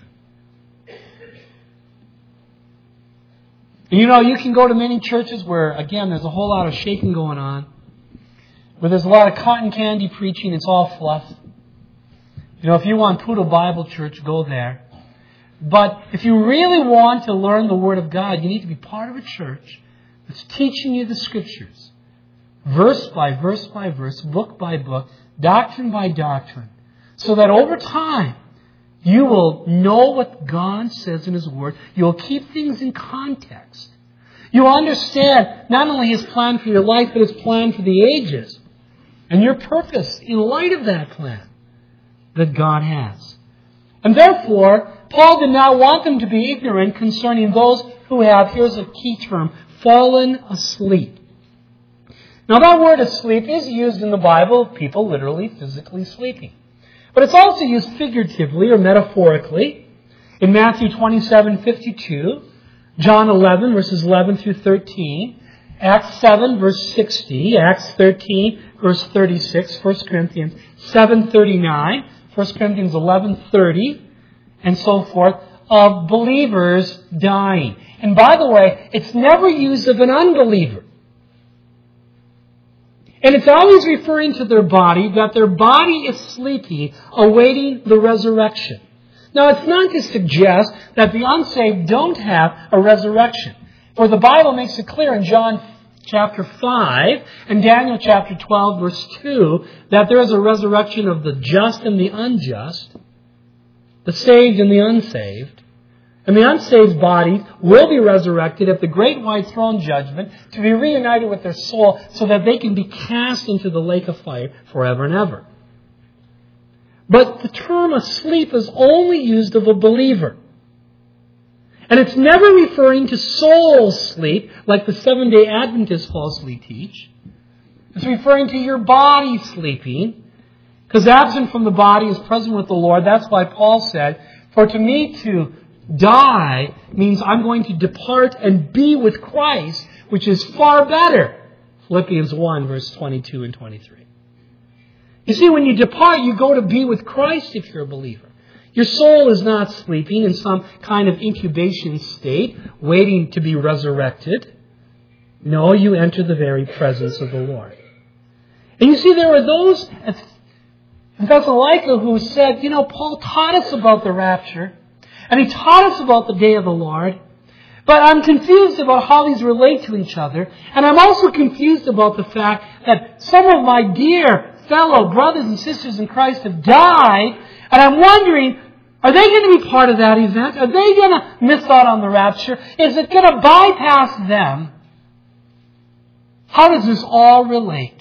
And you can go to many churches where, again, there's a whole lot of shaking going on, where there's a lot of cotton candy preaching, it's all fluff. If you want Poodle Bible Church, go there. But if you really want to learn the Word of God, you need to be part of a church that's teaching you the Scriptures, verse by verse by verse, book by book, doctrine by doctrine, so that over time you will know what God says in His Word. You'll keep things in context. You'll understand not only His plan for your life, but His plan for the ages, and your purpose in light of that plan that God has. And therefore, Paul did not want them to be ignorant concerning those who have, here's a key term, fallen asleep. Now that word asleep is used in the Bible, people literally, physically sleeping. But it's also used figuratively or metaphorically in Matthew 27:52, John 11, verses 11 through 13, Acts 7, verse 60, Acts 13, verse 36, 1 Corinthians 7:39, 1 Corinthians 11:30, and so forth, of believers dying. And by the way, it's never used of an unbeliever. And it's always referring to their body, that their body is sleeping, awaiting the resurrection. Now, it's not to suggest that the unsaved don't have a resurrection. For the Bible makes it clear in John chapter 5 and Daniel chapter 12, verse 2, that there is a resurrection of the just and the unjust, the saved and the unsaved. And the unsaved bodies will be resurrected at the great white throne judgment to be reunited with their soul so that they can be cast into the lake of fire forever and ever. But the term asleep is only used of a believer. And it's never referring to soul sleep like the Seventh-day Adventists falsely teach. It's referring to your body sleeping, because absent from the body is present with the Lord. That's why Paul said, "For to me to die means I'm going to depart and be with Christ, which is far better." Philippians 1, verse 22 and 23. You see, when you depart, you go to be with Christ if you're a believer. Your soul is not sleeping in some kind of incubation state, waiting to be resurrected. No, you enter the very presence of the Lord. And you see, there were those in Thessalonica who said, Paul taught us about the rapture, and he taught us about the day of the Lord, but I'm confused about how these relate to each other, and I'm also confused about the fact that some of my dear fellow brothers and sisters in Christ have died, and I'm wondering, are they going to be part of that event? Are they going to miss out on the rapture? Is it going to bypass them? How does this all relate?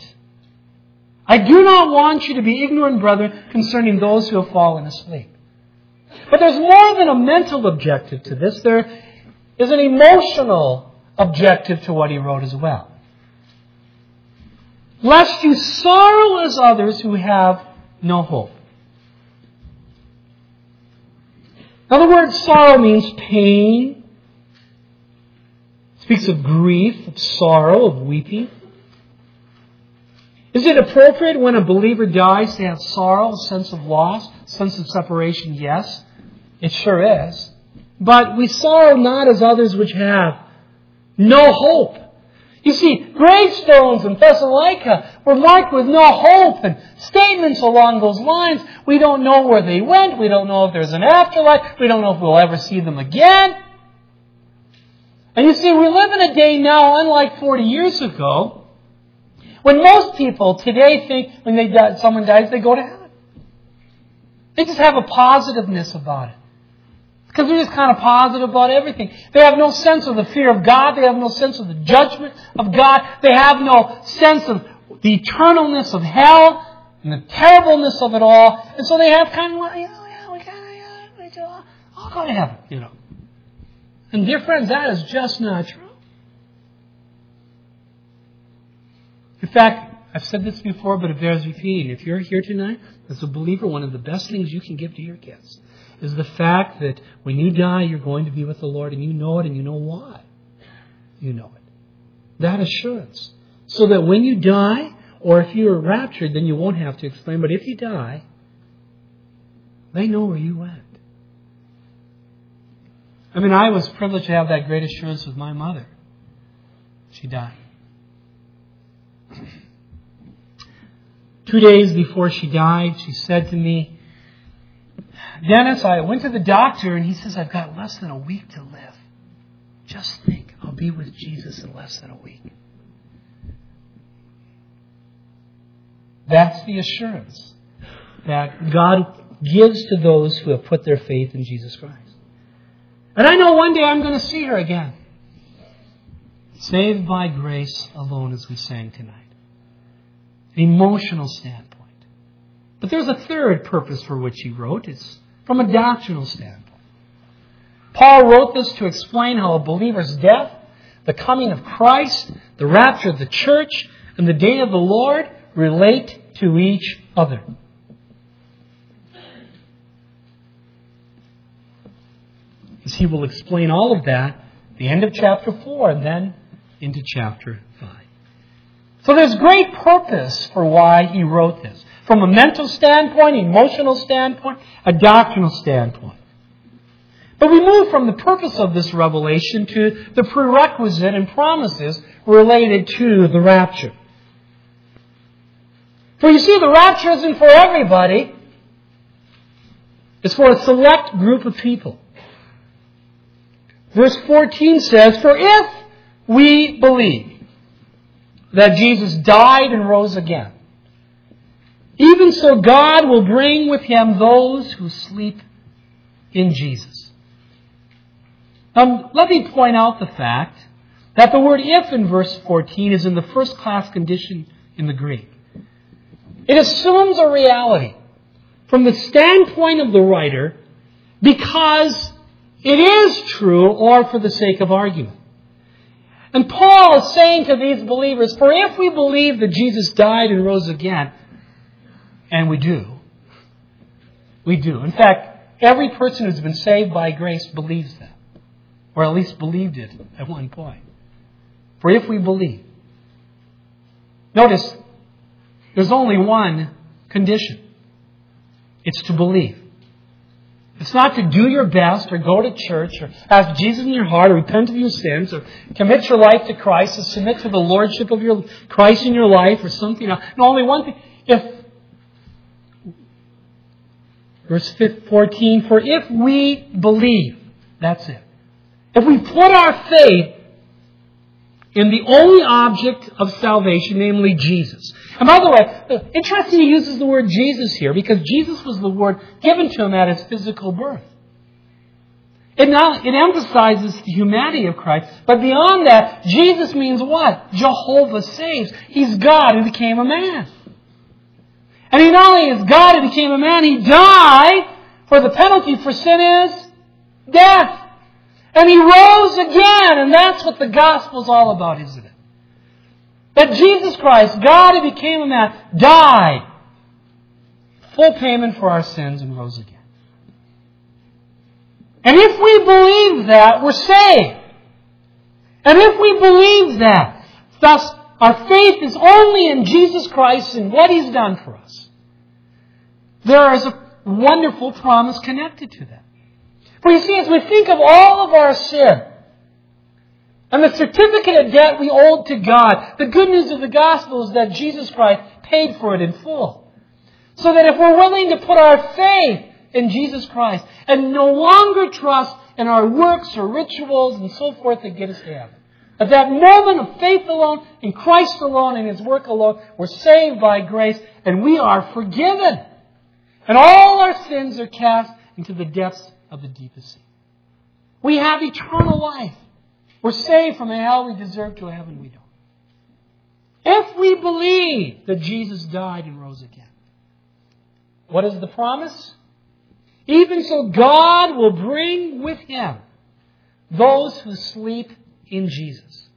I do not want you to be ignorant, brethren, concerning those who have fallen asleep. But there's more than a mental objective to this. There is an emotional objective to what he wrote as well. Lest you sorrow as others who have no hope. Now the word sorrow means pain. It speaks of grief, of sorrow, of weeping. Is it appropriate when a believer dies to have sorrow, a sense of loss, a sense of separation? Yes, it sure is. But we sorrow not as others which have no hope. You see, gravestones in Thessalonica were marked with no hope, and statements along those lines. We don't know where they went. We don't know if there's an afterlife. We don't know if we'll ever see them again. And you see, we live in a day now, unlike 40 years ago, when most people today think when someone dies, they go to heaven. They just have a positiveness about it. Because they're just kind of positive about everything. They have no sense of the fear of God. They have no sense of the judgment of God. They have no sense of the eternalness of hell and the terribleness of it all. And so they have kind of, I'll go to heaven, And dear friends, that is just not true. In fact, I've said this before, but it bears repeating. If you're here tonight as a believer, one of the best things you can give to your kids is the fact that when you die, you're going to be with the Lord, and you know it, and you know why. You know it. That assurance. So that when you die, or if you're raptured, then you won't have to explain, but if you die, they know where you went. I mean, I was privileged to have that great assurance with my mother. She died. 2 days before she died, she said to me, Dennis, I went to the doctor and he says, I've got less than a week to live. Just think, I'll be with Jesus in less than a week. That's the assurance that God gives to those who have put their faith in Jesus Christ. And I know one day I'm going to see her again. Saved by grace alone, as we sang tonight. An emotional standpoint. But there's a third purpose for which he wrote. It's from a doctrinal standpoint. Paul wrote this to explain how a believer's death, the coming of Christ, the rapture of the church, and the day of the Lord relate to each other. As he will explain all of that at the end of chapter 4 and then into chapter 5. So there's great purpose for why he wrote this. From a mental standpoint, emotional standpoint, a doctrinal standpoint. But we move from the purpose of this revelation to the prerequisite and promises related to the rapture. For you see, the rapture isn't for everybody. It's for a select group of people. Verse 14 says, For if we believe that Jesus died and rose again, even so God will bring with Him those who sleep in Jesus. Let me point out the fact that the word if in verse 14 is in the first class condition in the Greek. It assumes a reality from the standpoint of the writer because it is true or for the sake of argument. And Paul is saying to these believers, for if we believe that Jesus died and rose again, and we do. In fact, every person who's been saved by grace believes that. Or at least believed it at one point. For if we believe. Notice, there's only one condition. It's to believe. It's not to do your best or go to church or ask Jesus in your heart or repent of your sins or commit your life to Christ or submit to the lordship of your Christ in your life or something else. No, only one thing. Verse 14, for if we believe, that's it. If we put our faith in the only object of salvation, namely Jesus. And by the way, interesting he uses the word Jesus here because Jesus was the word given to him at his physical birth. It emphasizes the humanity of Christ. But beyond that, Jesus means what? Jehovah saves. He's God who became a man. And he not only is God who became a man, he died for the penalty for sin is death. And he rose again. And that's what the gospel is all about, isn't it? That Jesus Christ, God who became a man, died. Full payment for our sins and rose again. And if we believe that, we're saved. And if we believe that, thus our faith is only in Jesus Christ and what He's done for us, there is a wonderful promise connected to that. For you see, as we think of all of our sin and the certificate of debt we owed to God, the good news of the gospel is that Jesus Christ paid for it in full. So that if we're willing to put our faith in Jesus Christ and no longer trust and our works or rituals and so forth that get us to heaven. At that moment of faith alone, in Christ alone, in His work alone, we're saved by grace and we are forgiven. And all our sins are cast into the depths of the deepest sea. We have eternal life. We're saved from a hell we deserve to a heaven we don't. If we believe that Jesus died and rose again, what is the promise? Even so, God will bring with Him those who sleep in Jesus.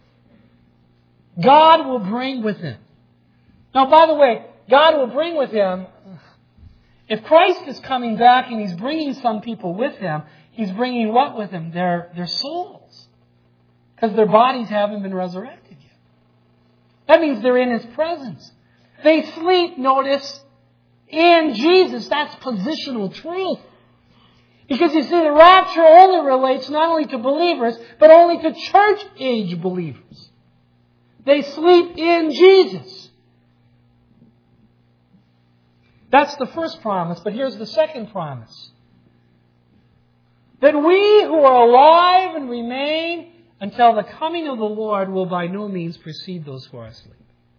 God will bring with Him. Now, by the way, God will bring with Him. If Christ is coming back and He's bringing some people with Him, He's bringing what with Him? Their souls. Because their bodies haven't been resurrected yet. That means they're in His presence. They sleep, notice, in Jesus. That's positional truth. Because you see, the rapture only relates not only to believers, but only to church-age believers. They sleep in Jesus. That's the first promise, but here's the second promise. That we who are alive and remain until the coming of the Lord will by no means precede those who are asleep.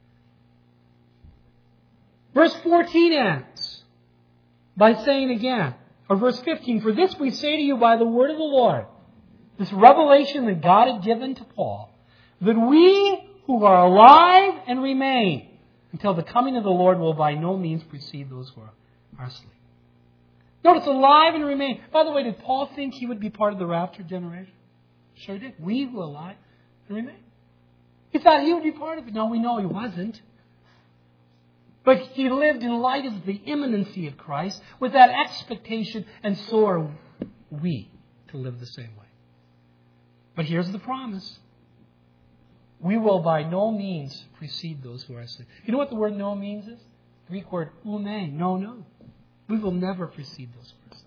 Verse 14 ends by saying again, or verse 15, for this we say to you by the word of the Lord, this revelation that God had given to Paul, that we who are alive and remain until the coming of the Lord will by no means precede those who are asleep. Notice, alive and remain. By the way, did Paul think he would be part of the rapture generation? Sure did. We who are alive and remain. He thought he would be part of it. No, we know he wasn't. But he lived in light of the imminency of Christ with that expectation, and so are we to live the same way. But here's the promise. We will by no means precede those who are asleep. You know what the word no means is? The Greek word ume, no. We will never precede those who are asleep.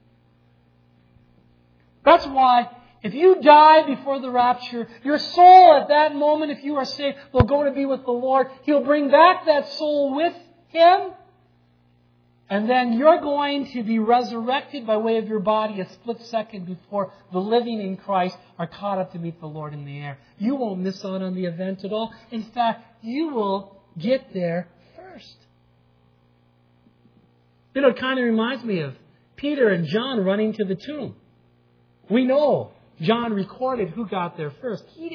That's why if you die before the rapture, your soul at that moment, if you are saved, will go to be with the Lord. He'll bring back that soul with Him. And then you're going to be resurrected by way of your body a split second before the living in Christ are caught up to meet the Lord in the air. You won't miss out on the event at all. In fact, you will get there first. You know, it kind of reminds me of Peter and John running to the tomb. We know John recorded who got there first. He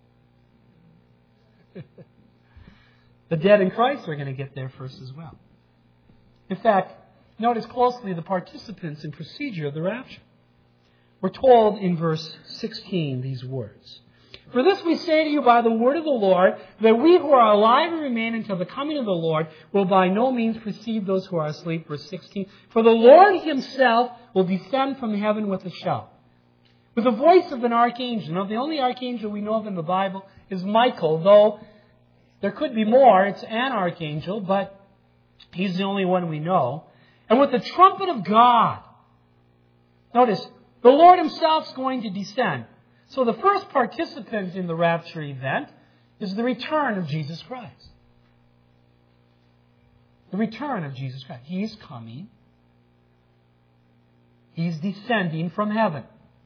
did. The dead in Christ are going to get there first as well. In fact, notice closely the participants and procedure of the rapture. We're told in verse 16 these words. For this we say to you by the word of the Lord, that we who are alive and remain until the coming of the Lord will by no means precede those who are asleep. Verse 16. For the Lord Himself will descend from heaven with a shout, with the voice of an archangel. Now, the only archangel we know of in the Bible is Michael, though there could be more. It's an archangel, but he's the only one we know. And with the trumpet of God, notice, the Lord Himself is going to descend. So the first participant in the rapture event is the return of Jesus Christ. The return of Jesus Christ. He's coming. He's descending from heaven.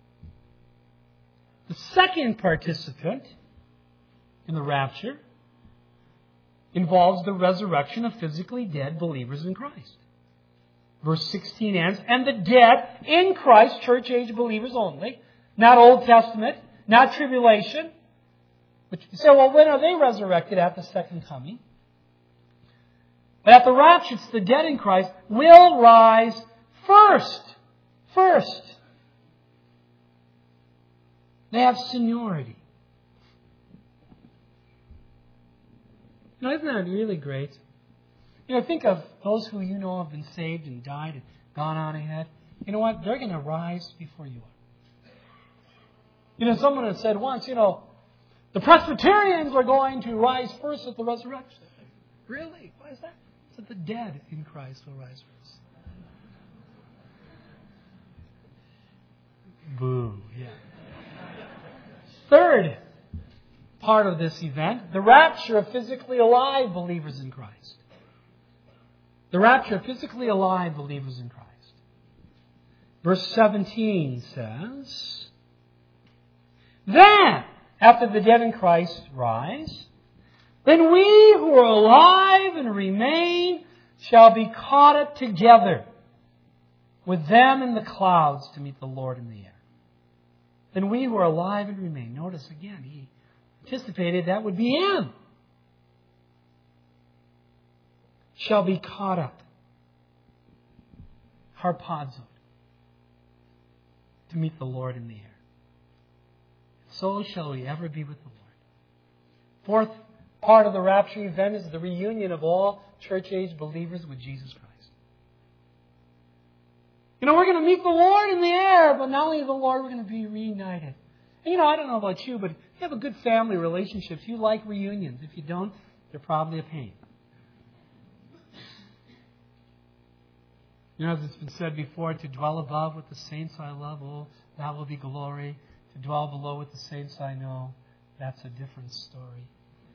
The second participant in the rapture involves the resurrection of physically dead believers in Christ. Verse 16 ends, and the dead in Christ, church-age believers only, not Old Testament, not tribulation. But you say, well, when are they resurrected? At the second coming. But at the rapture, it's the dead in Christ will rise first. First. They have seniority. Now, isn't that really great? You know, think of those who you know have been saved and died and gone on ahead. You know what? They're going to rise before you are. You know, someone had said once, you know, the Presbyterians are going to rise first at the resurrection. Really? Why is that? So the dead in Christ will rise first. Boo, yeah. Third part of this event, the rapture of physically alive believers in Christ. The rapture of physically alive believers in Christ. Verse 17 says, then, after the dead in Christ rise, then we who are alive and remain shall be caught up together with them in the clouds to meet the Lord in the air. Then we who are alive and remain. Notice again, he anticipated that would be him. Shall be caught up. Harpazo. To meet the Lord in the air. So shall we ever be with the Lord. Fourth part of the rapture event is the reunion of all church-age believers with Jesus Christ. We're going to meet the Lord in the air, but not only the Lord, we're going to be reunited. And I don't know about you, but if you have a good family relationships, you like reunions. If you don't, they're probably a pain. As it's been said before, to dwell above with the saints I love, oh, that will be glory. To dwell below with the saints I know, that's a different story.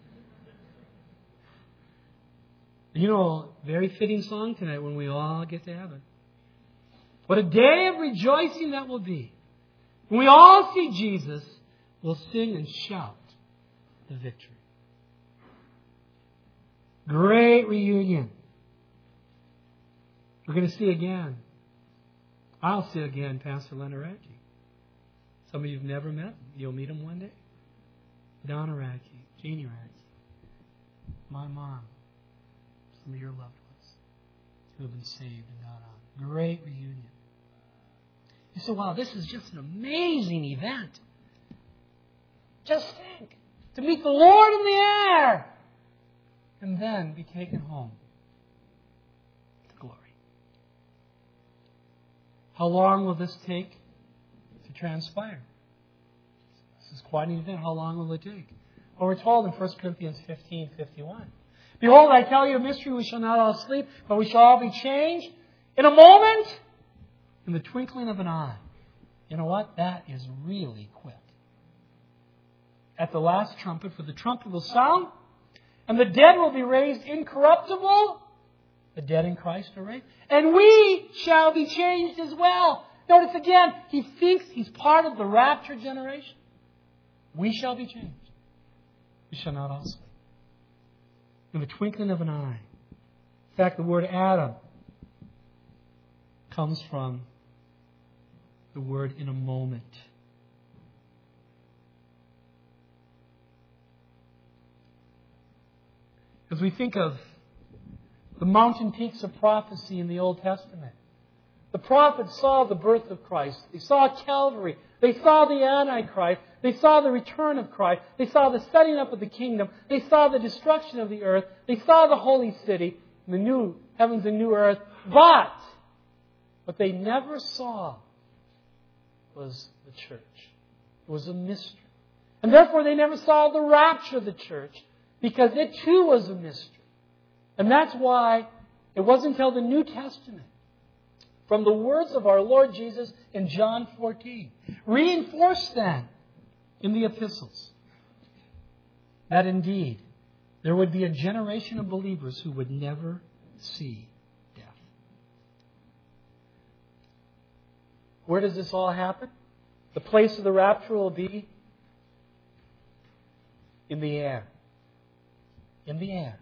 Very fitting song tonight when we all get to heaven. What a day of rejoicing that will be. When we all see Jesus, we'll sing and shout the victory. Great reunion. We're going to see again. I'll see again Pastor Leonard Radke. Some of you have never met him. You'll meet him one day. Donna Radke, Jeannie Radke, my mom, some of your loved ones who have been saved and gone on. Great reunion. You say, wow, this is just an amazing event. Just think. To meet the Lord in the air. And then be taken home to glory. How long will this take to transpire? This is quite an event. How long will it take? Well, we're told in 1 Corinthians 15:51. Behold, I tell you a mystery, we shall not all sleep, but we shall all be changed in a moment, in the twinkling of an eye. You know what? That is really quick. At the last trumpet, for the trumpet will sound, and the dead will be raised incorruptible. The dead in Christ are raised. And we shall be changed as well. Notice again, he thinks he's part of the rapture generation. We shall be changed. We shall not all sleep. In the twinkling of an eye. In fact, the word Adam comes from the word in a moment. As we think of the mountain peaks of prophecy in the Old Testament, the prophets saw the birth of Christ. They saw Calvary. They saw the Antichrist. They saw the return of Christ. They saw the setting up of the kingdom. They saw the destruction of the earth. They saw the holy city, the new heavens and new earth. But what they never saw was the church. It was a mystery. And therefore they never saw the rapture of the church, because it too was a mystery. And that's why it wasn't until the New Testament, from the words of our Lord Jesus in John 14, reinforced then in the epistles, that indeed there would be a generation of believers who would never see death. Where does this all happen? The place of the rapture will be in the air. In the air.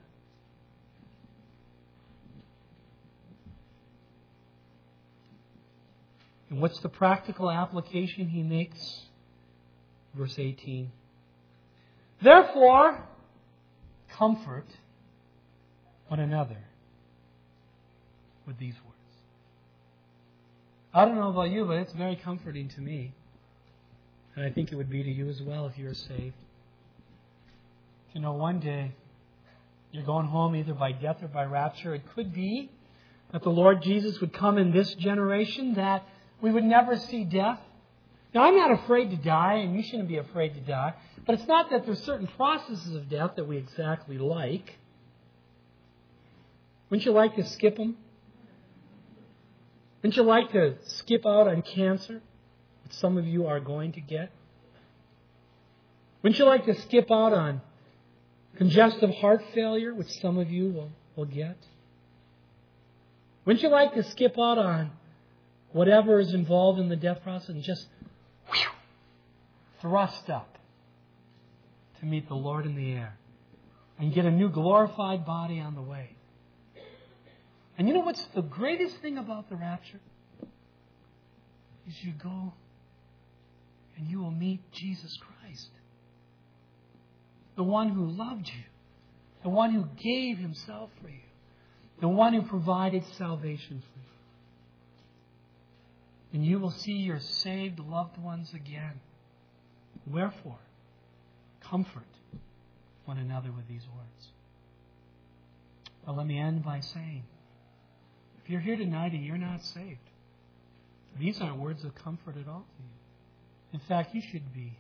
And what's the practical application he makes? Verse 18. Therefore, comfort one another with these words. I don't know about you, but it's very comforting to me. And I think it would be to you as well if you're saved. You know, one day you're going home either by death or by rapture. It could be that the Lord Jesus would come in this generation, that we would never see death. Now, I'm not afraid to die, and you shouldn't be afraid to die. But it's not that there's certain processes of death that we exactly like. Wouldn't you like to skip them? Wouldn't you like to skip out on cancer, which some of you are going to get? Wouldn't you like to skip out on congestive heart failure, which some of you will get? Wouldn't you like to skip out on whatever is involved in the death process and just thrust up to meet the Lord in the air and get a new glorified body on the way. And you know what's the greatest thing about the rapture? Is you go and you will meet Jesus Christ. The one who loved you. The one who gave Himself for you. The one who provided salvation for you. And you will see your saved loved ones again. Wherefore, comfort one another with these words. Well, let me end by saying, if you're here tonight and you're not saved, these aren't words of comfort at all to you. In fact, you should be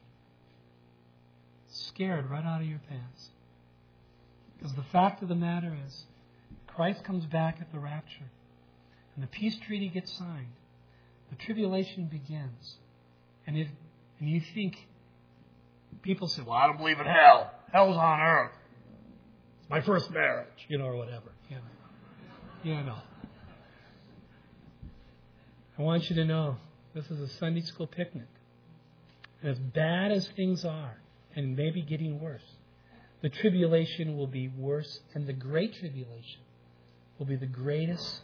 scared right out of your pants. Because the fact of the matter is, Christ comes back at the rapture, and the peace treaty gets signed. The tribulation begins. And you think, people say, well, I don't believe in hell. Hell's on earth. It's my first marriage, or whatever. You know. I want you to know, this is a Sunday school picnic. And as bad as things are, and maybe getting worse, the tribulation will be worse, and the great tribulation will be the greatest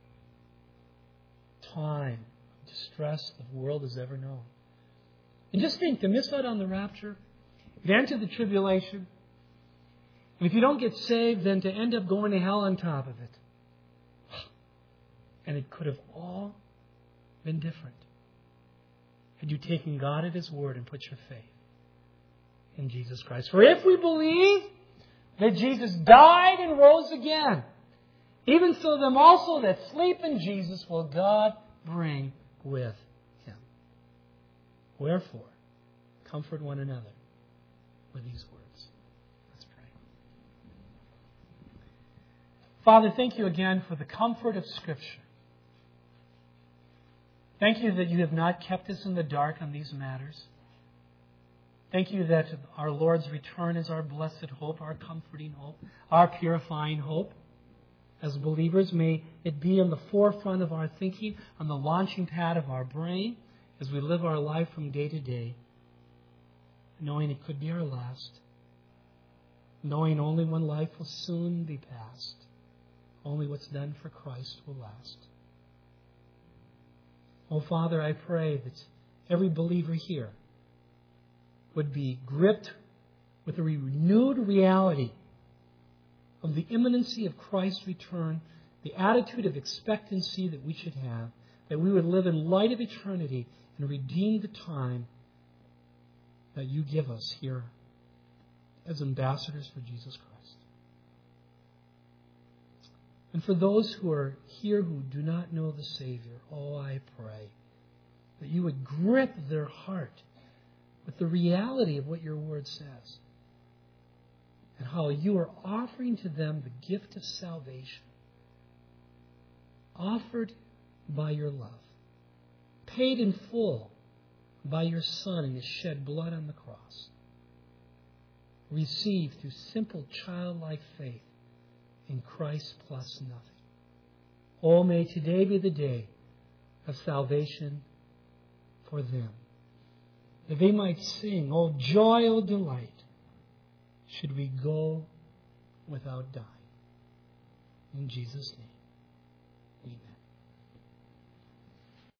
time of distress the world has ever known. And just think, to miss out on the rapture, to enter the tribulation, and if you don't get saved, then to end up going to hell on top of it. And it could have all been different had you taken God at His word and put your faith in Jesus Christ. For if we believe that Jesus died and rose again, even so them also that sleep in Jesus will God bring with Him. Wherefore, comfort one another with these words. Let's pray. Father, thank you again for the comfort of Scripture. Thank you that you have not kept us in the dark on these matters. Thank you that our Lord's return is our blessed hope, our comforting hope, our purifying hope. As believers, may it be in the forefront of our thinking, on the launching pad of our brain, as we live our life from day to day, knowing it could be our last, knowing only one life will soon be past, only what's done for Christ will last. Oh, Father, I pray that every believer here would be gripped with a renewed reality of the imminency of Christ's return, the attitude of expectancy that we should have, that we would live in light of eternity and redeem the time that you give us here as ambassadors for Jesus Christ. And for those who are here who do not know the Savior, oh, I pray that you would grip their heart with the reality of what your word says and how you are offering to them the gift of salvation, offered by your love, paid in full by your Son and His shed blood on the cross, received through simple childlike faith in Christ plus nothing. Oh, may today be the day of salvation for them, that they might sing, oh joy, oh delight, should we go without dying. In Jesus' name.